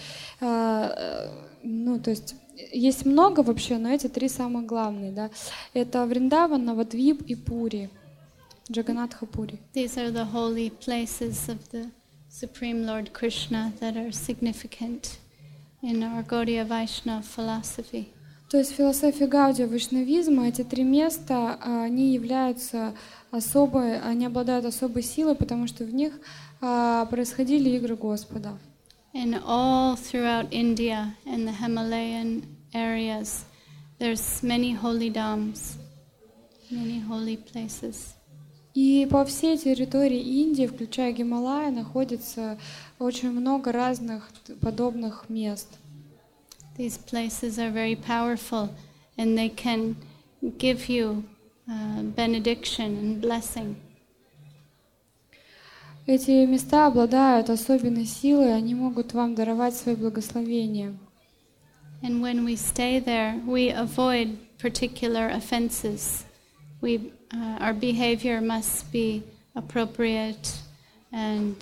То есть есть много вообще, но эти 3 самые главные, да. Это Вриндаван, Навадвип и Пури, Джаганатха Пури. These are the holy places of the Supreme Lord Krishna that are significant in our Gaudiya Vaishnava philosophy. То есть в философии Гаудия Вайшнавизма эти 3 места, они являются они обладают особой силой, потому что в них происходили игры Господа. And all throughout India and the Himalayan areas, there's many holy dhams, many holy places. И по всей территории Индии, включая Гималаи, находится очень много разных подобных мест. These places are very powerful, and they can give you benediction and blessing. Эти места обладают особенной силой, они могут вам даровать свои благословения. And when we stay there, we avoid particular offenses. Our behavior must be appropriate and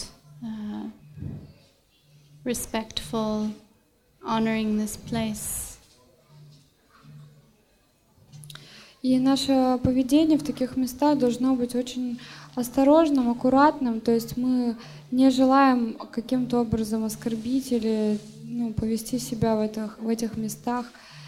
respectful, honoring this place. И наше поведение в таких местах должно быть очень осторожным, аккуратным. То есть мы не желаем каким-то образом оскорбить или повести себя в этих местах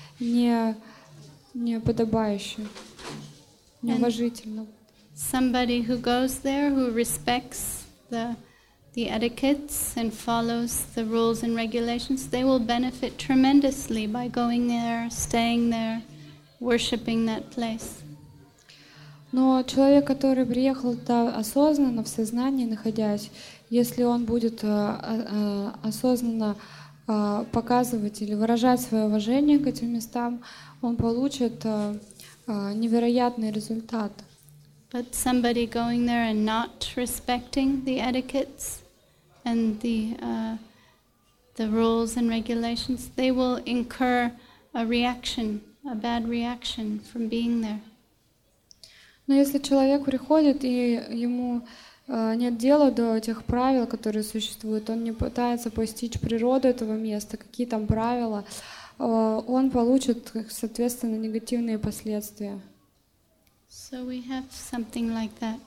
неподобающе, неуважительно. Somebody who goes there, who respects the etiquettes and follows the rules and regulations, they will benefit tremendously by going there, staying there, worshipping that place. Но человек, который приехал туда осознанно, в сознании находясь, если он будет осознанно показывать или выражать свое уважение к этим местам, он получит невероятный результат. But somebody going there and not respecting the etiquettes and the rules and regulations, they will incur a bad reaction from being there. Но если человек приходит и ему нет дела до этих правил, которые существуют, он не пытается постичь природу этого места, какие там правила, он получит, соответственно, негативные последствия. So we have something like that.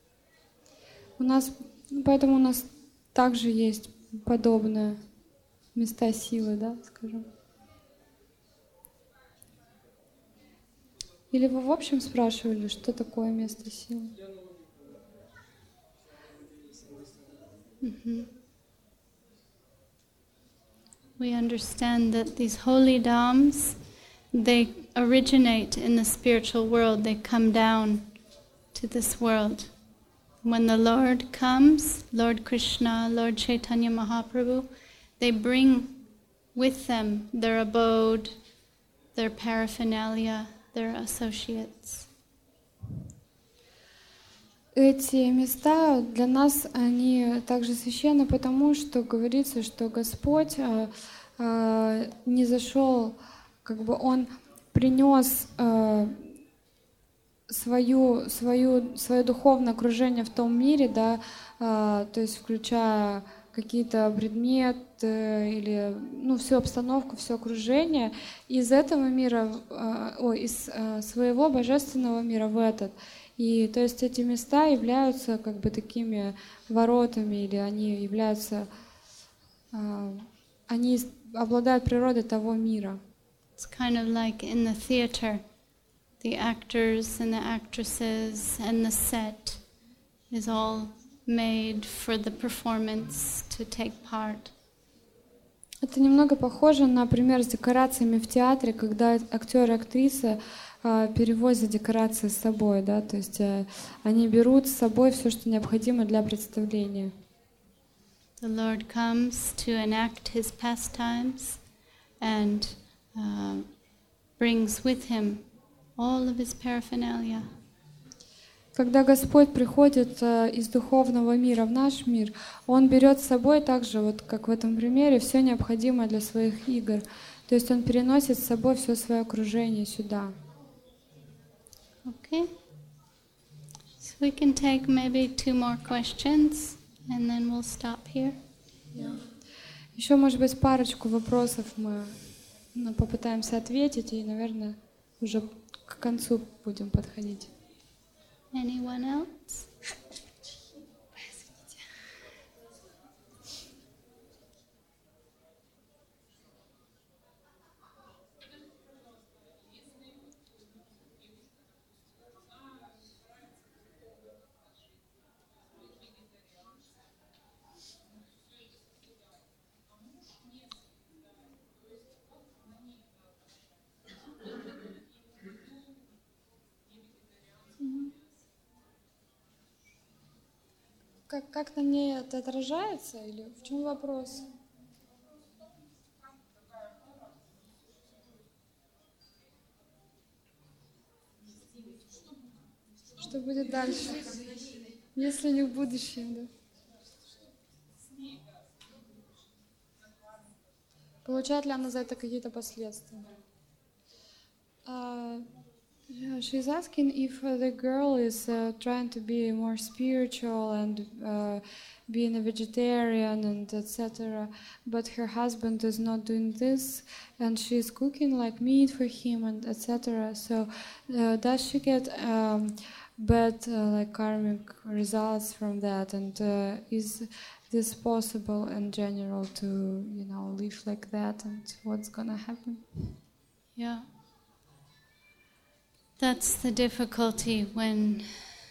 Поэтому у нас также есть подобные места силы, да, скажем. Или вы в общем спрашивали, что такое место силы? We understand that these holy dhams, they originate in the spiritual world. They come down to this world. When the Lord comes, Lord Krishna, Lord Chaitanya Mahaprabhu, they bring with them their abode, their paraphernalia, their associates. Эти места для нас, они также священны, потому что говорится, что Господь не зашел, Он принес свое духовное окружение в том мире, да, то есть включая какие-то предметы или всю обстановку, все окружение из этого мира, из своего божественного мира в этот. И то есть эти места являются такими воротами, или они являются они обладают природой того мира. It's kind of like in the theater, the actors and the actresses and the set is all made for the performance to take part. Это немного похоже, например, с декорациями в театре, когда актеры и актрисы перевозят декорации с собой, да, то есть они берут с собой все, что необходимо для представления. The Lord comes to enact His pastimes and brings with Him all of His paraphernalia. Когда Господь приходит из духовного мира в наш мир, Он берет с собой также, вот как в этом примере, все необходимое для своих игр. То есть Он переносит с собой все свое окружение сюда. Okay. So we can take maybe 2 more questions and then we'll stop here. Еще, может быть, парочку вопросов мы попытаемся ответить и, наверное, уже к концу будем подходить. Anyone else? Как на мне это отражается или в чем вопрос? Что будет дальше? Если не в будущем, да? Получает ли она за это какие-то последствия? Yeah, she's asking if the girl is trying to be more spiritual and being a vegetarian and etc. But her husband is not doing this, and she's cooking like meat for him and etc. So does she get bad like karmic results from that? And is this possible in general to live like that? And what's gonna happen? Yeah. That's the difficulty when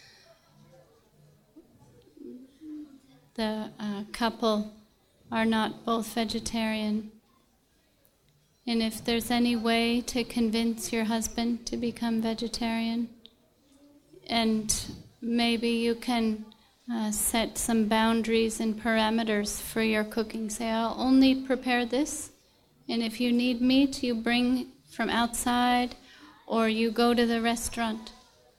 the couple are not both vegetarian. And if there's any way to convince your husband to become vegetarian, and maybe you can set some boundaries and parameters for your cooking. Say, I'll only prepare this, and if you need meat, you bring from outside, or you go to the restaurant.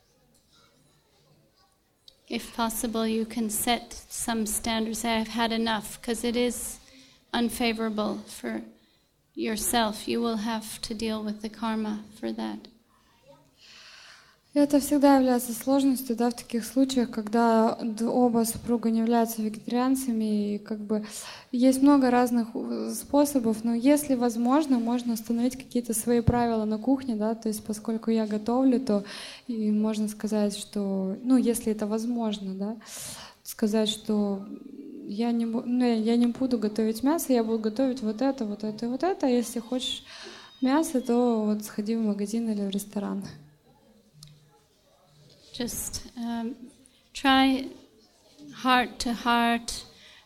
If possible, you can set some standards. Say, I've had enough, because it is unfavorable for yourself. You will have to deal with the karma for that. Это всегда является сложностью, да, в таких случаях, когда оба супруга не являются вегетарианцами, и как бы есть много разных способов, но если возможно, можно установить какие-то свои правила на кухне, да, то есть поскольку я готовлю, то и можно сказать, что, если это возможно, да, сказать, что я не буду готовить мясо, я буду готовить вот это, вот это и вот это, а если хочешь мясо, то вот сходи в магазин или в ресторан. Just try heart to heart,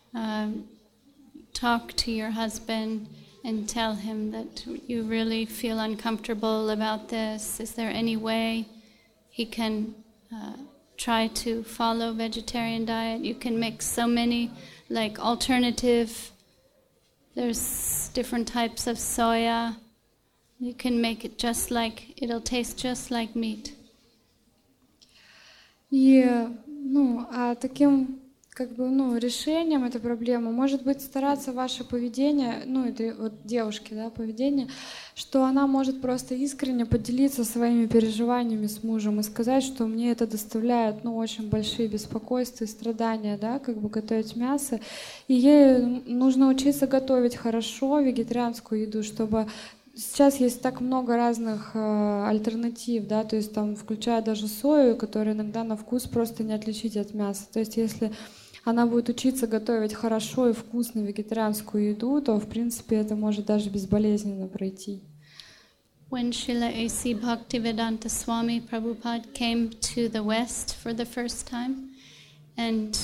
talk to your husband and tell him that you really feel uncomfortable about this. Is there any way he can try to follow vegetarian diet? You can mix so many alternative, there's different types of soya. You can make it it'll taste just like meat. И, таким, решением этой проблемы может быть стараться ваше поведение, это вот девушки, да, поведение, что она может просто искренне поделиться своими переживаниями с мужем и сказать, что мне это доставляет, очень большие беспокойства и страдания, да, готовить мясо. И ей нужно учиться готовить хорошо вегетарианскую еду, чтобы сейчас есть так много разных альтернатив, да, то есть там включая даже сою, которая иногда на вкус просто не отличить от мяса. То есть если она будет учиться готовить хорошо и вкусно вегетарианскую еду, то, в принципе, это может даже безболезненно пройти. When Srila A.C. Bhaktivedanta Swami Prabhupada came to the West for the first time and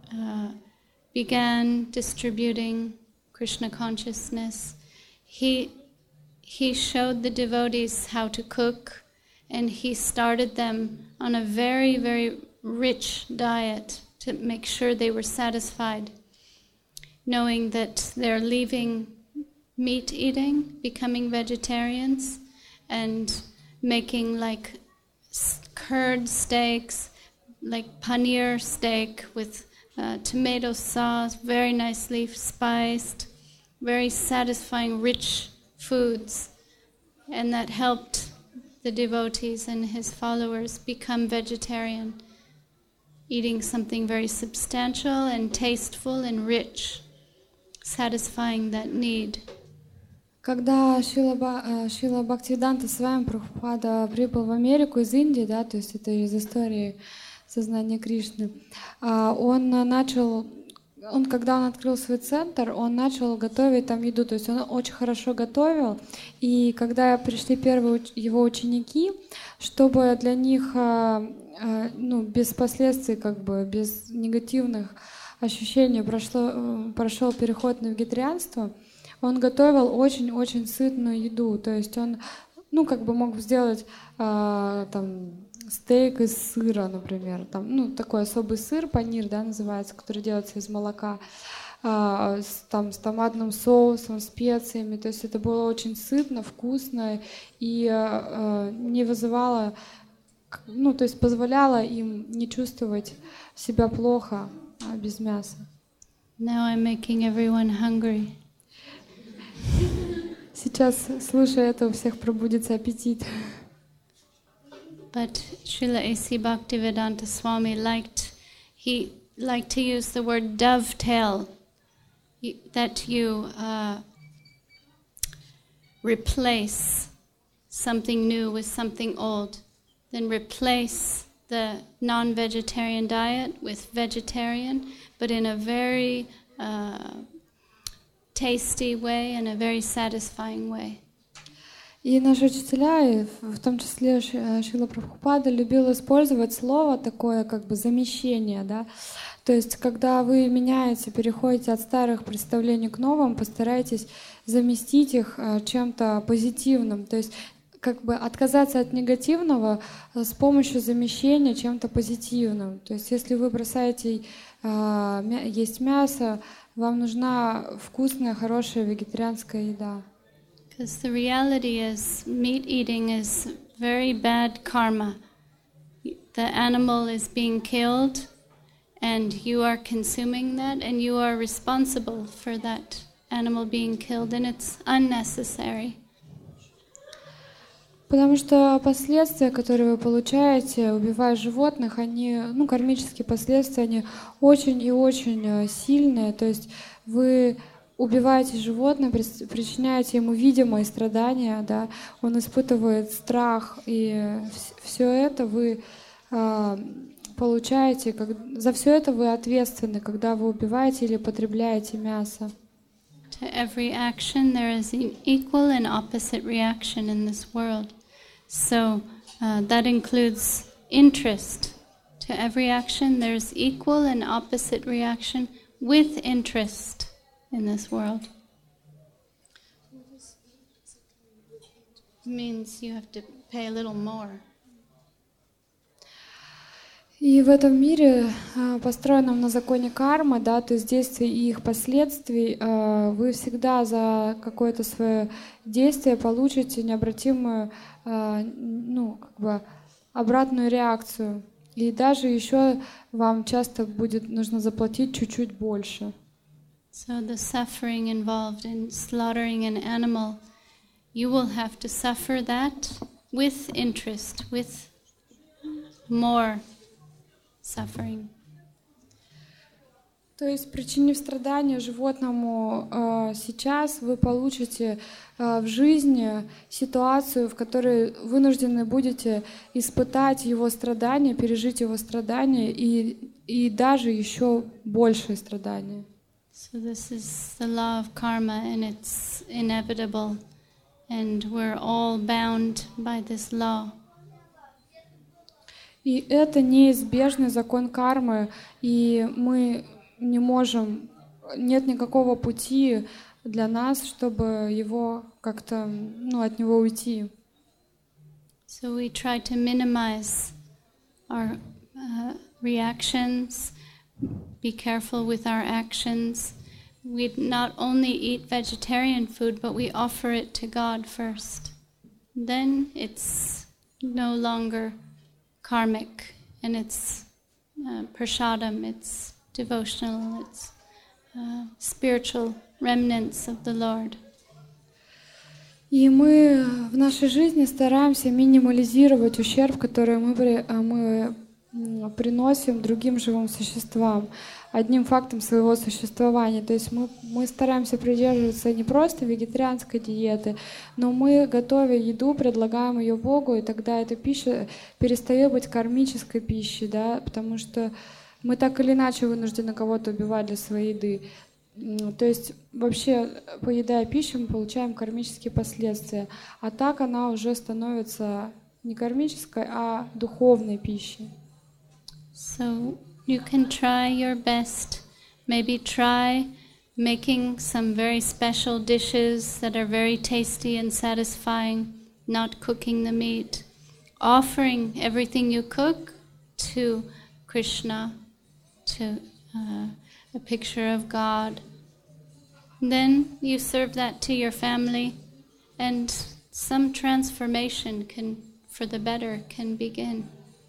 began distributing Krishna consciousness, he showed the devotees how to cook, and he started them on a very, very rich diet to make sure they were satisfied, knowing that they're leaving meat eating, becoming vegetarians, and making like curd steaks, like paneer steak with tomato sauce, very nicely spiced, very satisfying, rich foods. And that helped the devotees and his followers become vegetarian, eating something very substantial and tasteful and rich, satisfying that need. Когда Шрила Бхактивиданта Свами Прабхупада прибыл в Америку из Индии, да, то есть это из истории сознания Кришны, когда он открыл свой центр, он начал готовить там еду, то есть он очень хорошо готовил, и когда пришли первые его ученики, чтобы для них без последствий, как бы без негативных ощущений прошел переход на вегетарианство, он готовил очень-очень сытную еду, то есть он мог сделать стейк из сыра, например, такой особый сыр, панир, да, называется, который делается из молока, с томатным соусом, специями, то есть это было очень сытно, вкусно и не вызывало, то есть позволяло им не чувствовать себя плохо без мяса. Now I'm making everyone hungry. Сейчас, слушая это, у всех пробудится аппетит. But Srila A.C. Bhaktivedanta Swami liked to use the word dovetail, that you replace something new with something old, then replace the non-vegetarian diet with vegetarian, but in a very tasty way and a very satisfying way. И наши учителя, и в том числе Шрила Прабхупада, любил использовать слово такое, как бы замещение, да. То есть, когда вы меняете, переходите от старых представлений к новым, постарайтесь заместить их чем-то позитивным. То есть, как бы отказаться от негативного с помощью замещения чем-то позитивным. То есть, если вы бросаете есть мясо, вам нужна вкусная, хорошая вегетарианская еда. Because the reality is, meat eating is very bad karma. The animal is being killed, and you are consuming that, and you are responsible for that animal being killed, and it's unnecessary. Потому что последствия, которые вы получаете, убивая животных, они, кармические последствия, они очень и очень сильные. То есть вы убиваете животное, причиняете ему видимые страдания, да, он испытывает страх, и все это вы получаете, за все это вы ответственны, когда вы убиваете или потребляете мясо. To every action there is an equal and opposite reaction in this world. So that includes interest. To every action there is equal and opposite reaction with interest in this world. It means you have to pay a little more. И в этом мире, построенном на законе кармы, да, то есть действий и их последствий, вы всегда за какое-то свое действие получите необратимую, обратную реакцию. И даже еще вам часто будет нужно заплатить чуть-чуть больше. So the suffering involved in slaughtering an animal, you will have to suffer that with interest, with more suffering. То есть, причинив страдания животному сейчас, вы получите в жизни ситуацию, в которой вынуждены будете испытать его страдания, пережить его страдания и даже еще большие страдания. So this is the law of karma, and it's inevitable, and we're all bound by this law. И это неизбежный закон кармы, и мы не можем, нет никакого пути для нас, чтобы его как-то, от него уйти. So we try to minimize our reactions, be careful with our actions. We not only eat vegetarian food, but we offer it to God first. Then it's no longer karmic, and it's prashadam, it's devotional, it's spiritual remnants of the Lord. И мы в нашей жизни стараемся минимализировать ущерб, который мы приносим другим живым существам одним фактом своего существования. То есть мы стараемся придерживаться не просто вегетарианской диеты, но мы, готовя еду, предлагаем ее Богу, и тогда эта пища перестает быть кармической пищей, да, потому что мы так или иначе вынуждены кого-то убивать для своей еды. То есть вообще, поедая пищу, мы получаем кармические последствия. А так она уже становится не кармической, а духовной пищей. So you can try your best. Maybe try making some very special dishes that are very tasty and satisfying, not cooking the meat, offering everything you cook to Krishna, to a picture of God. Then you serve that to your family, and some transformation for the better can begin.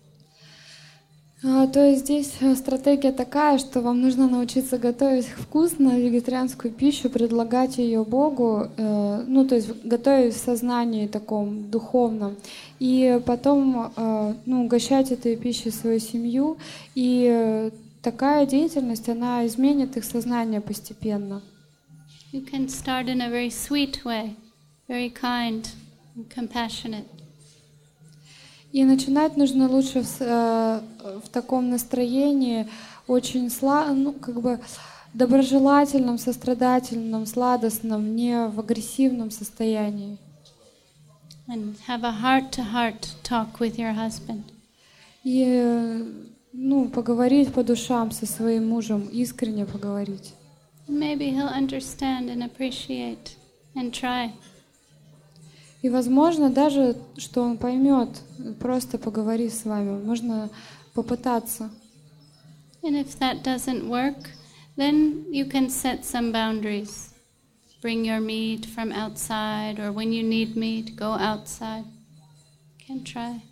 То есть здесь стратегия такая, что вам нужно научиться готовить вкусно вегетарианскую пищу, предлагать ее Богу, то есть готовить в сознании таком духовном, и потом угощать этой пищей свою семью, и такая деятельность, она изменит их сознание постепенно. You can start in a very sweet way, very kind and compassionate. И начинать нужно лучше в таком настроении, очень доброжелательном, сострадательном, сладостном, не в агрессивном состоянии. And have a heart-to-heart talk with your husband. И поговорить по душам со своим мужем, искренне поговорить. Maybe he'll understand and appreciate and try. И, возможно, даже, что он поймет, просто поговорив с вами, можно попытаться. And if that doesn't work, then you can set some boundaries. Bring your meat from outside, or when you need meat, go outside. Can try.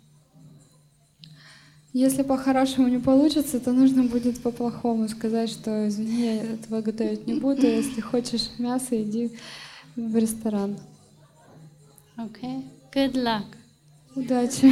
Если по-хорошему не получится, то нужно будет по-плохому сказать, что извини, я этого готовить не буду, если хочешь мясо, иди в ресторан. Okay, good luck. Удачи.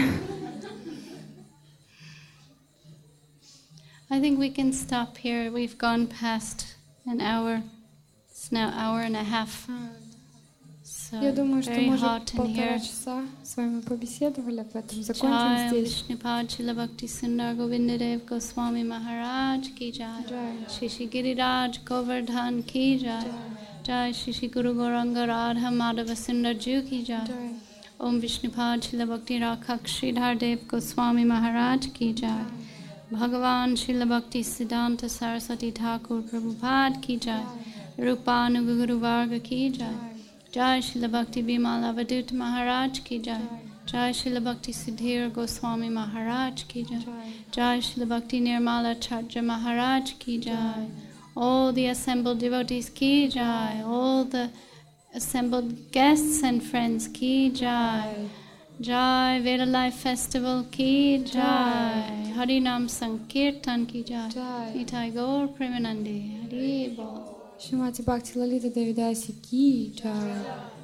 I think we can stop here. We've gone past an hour. It's now an hour and a half. So Я думаю, что мы уже hot in 1,5 here. часа с вами побеседовали, поэтому закончим Jai здесь. Vishnupad Srila Bhakti Sundar Govindadev Goswami Maharaj Ki Jai. Shri Shri Giriraj Govardhan Ki Jai. Jai Shri Shri Guru Gauranga Radha Madhava Sundar Ju Ki Jai. Om Vishnupad Srila Bhakti Rakhak Sridhar Dev Goswami Maharaj Ki Jai. Bhagavan Srila Bhakti Siddhanta Saraswati Thakur Prabhupada Ki Jai. Rupanuga Guru Varga Ki Jai. Jai Srila Bhakti Bimala Vadut Maharaj Ki Jai. Jai Srila Bhakti Sudhir Goswami Maharaj Ki Jai. Jai Srila Bhakti Nirmala Charja Maharaj Ki Jai. All the assembled devotees Ki Jai. All the assembled guests and friends Ki Jai. Jai Veda Life Festival Ki Jai. Harinam Sankirtan Ki Jai. Nitai Gaur Premanandi Hari Bol. Шримати Бхакти Лалита Девидаси Ки Джай.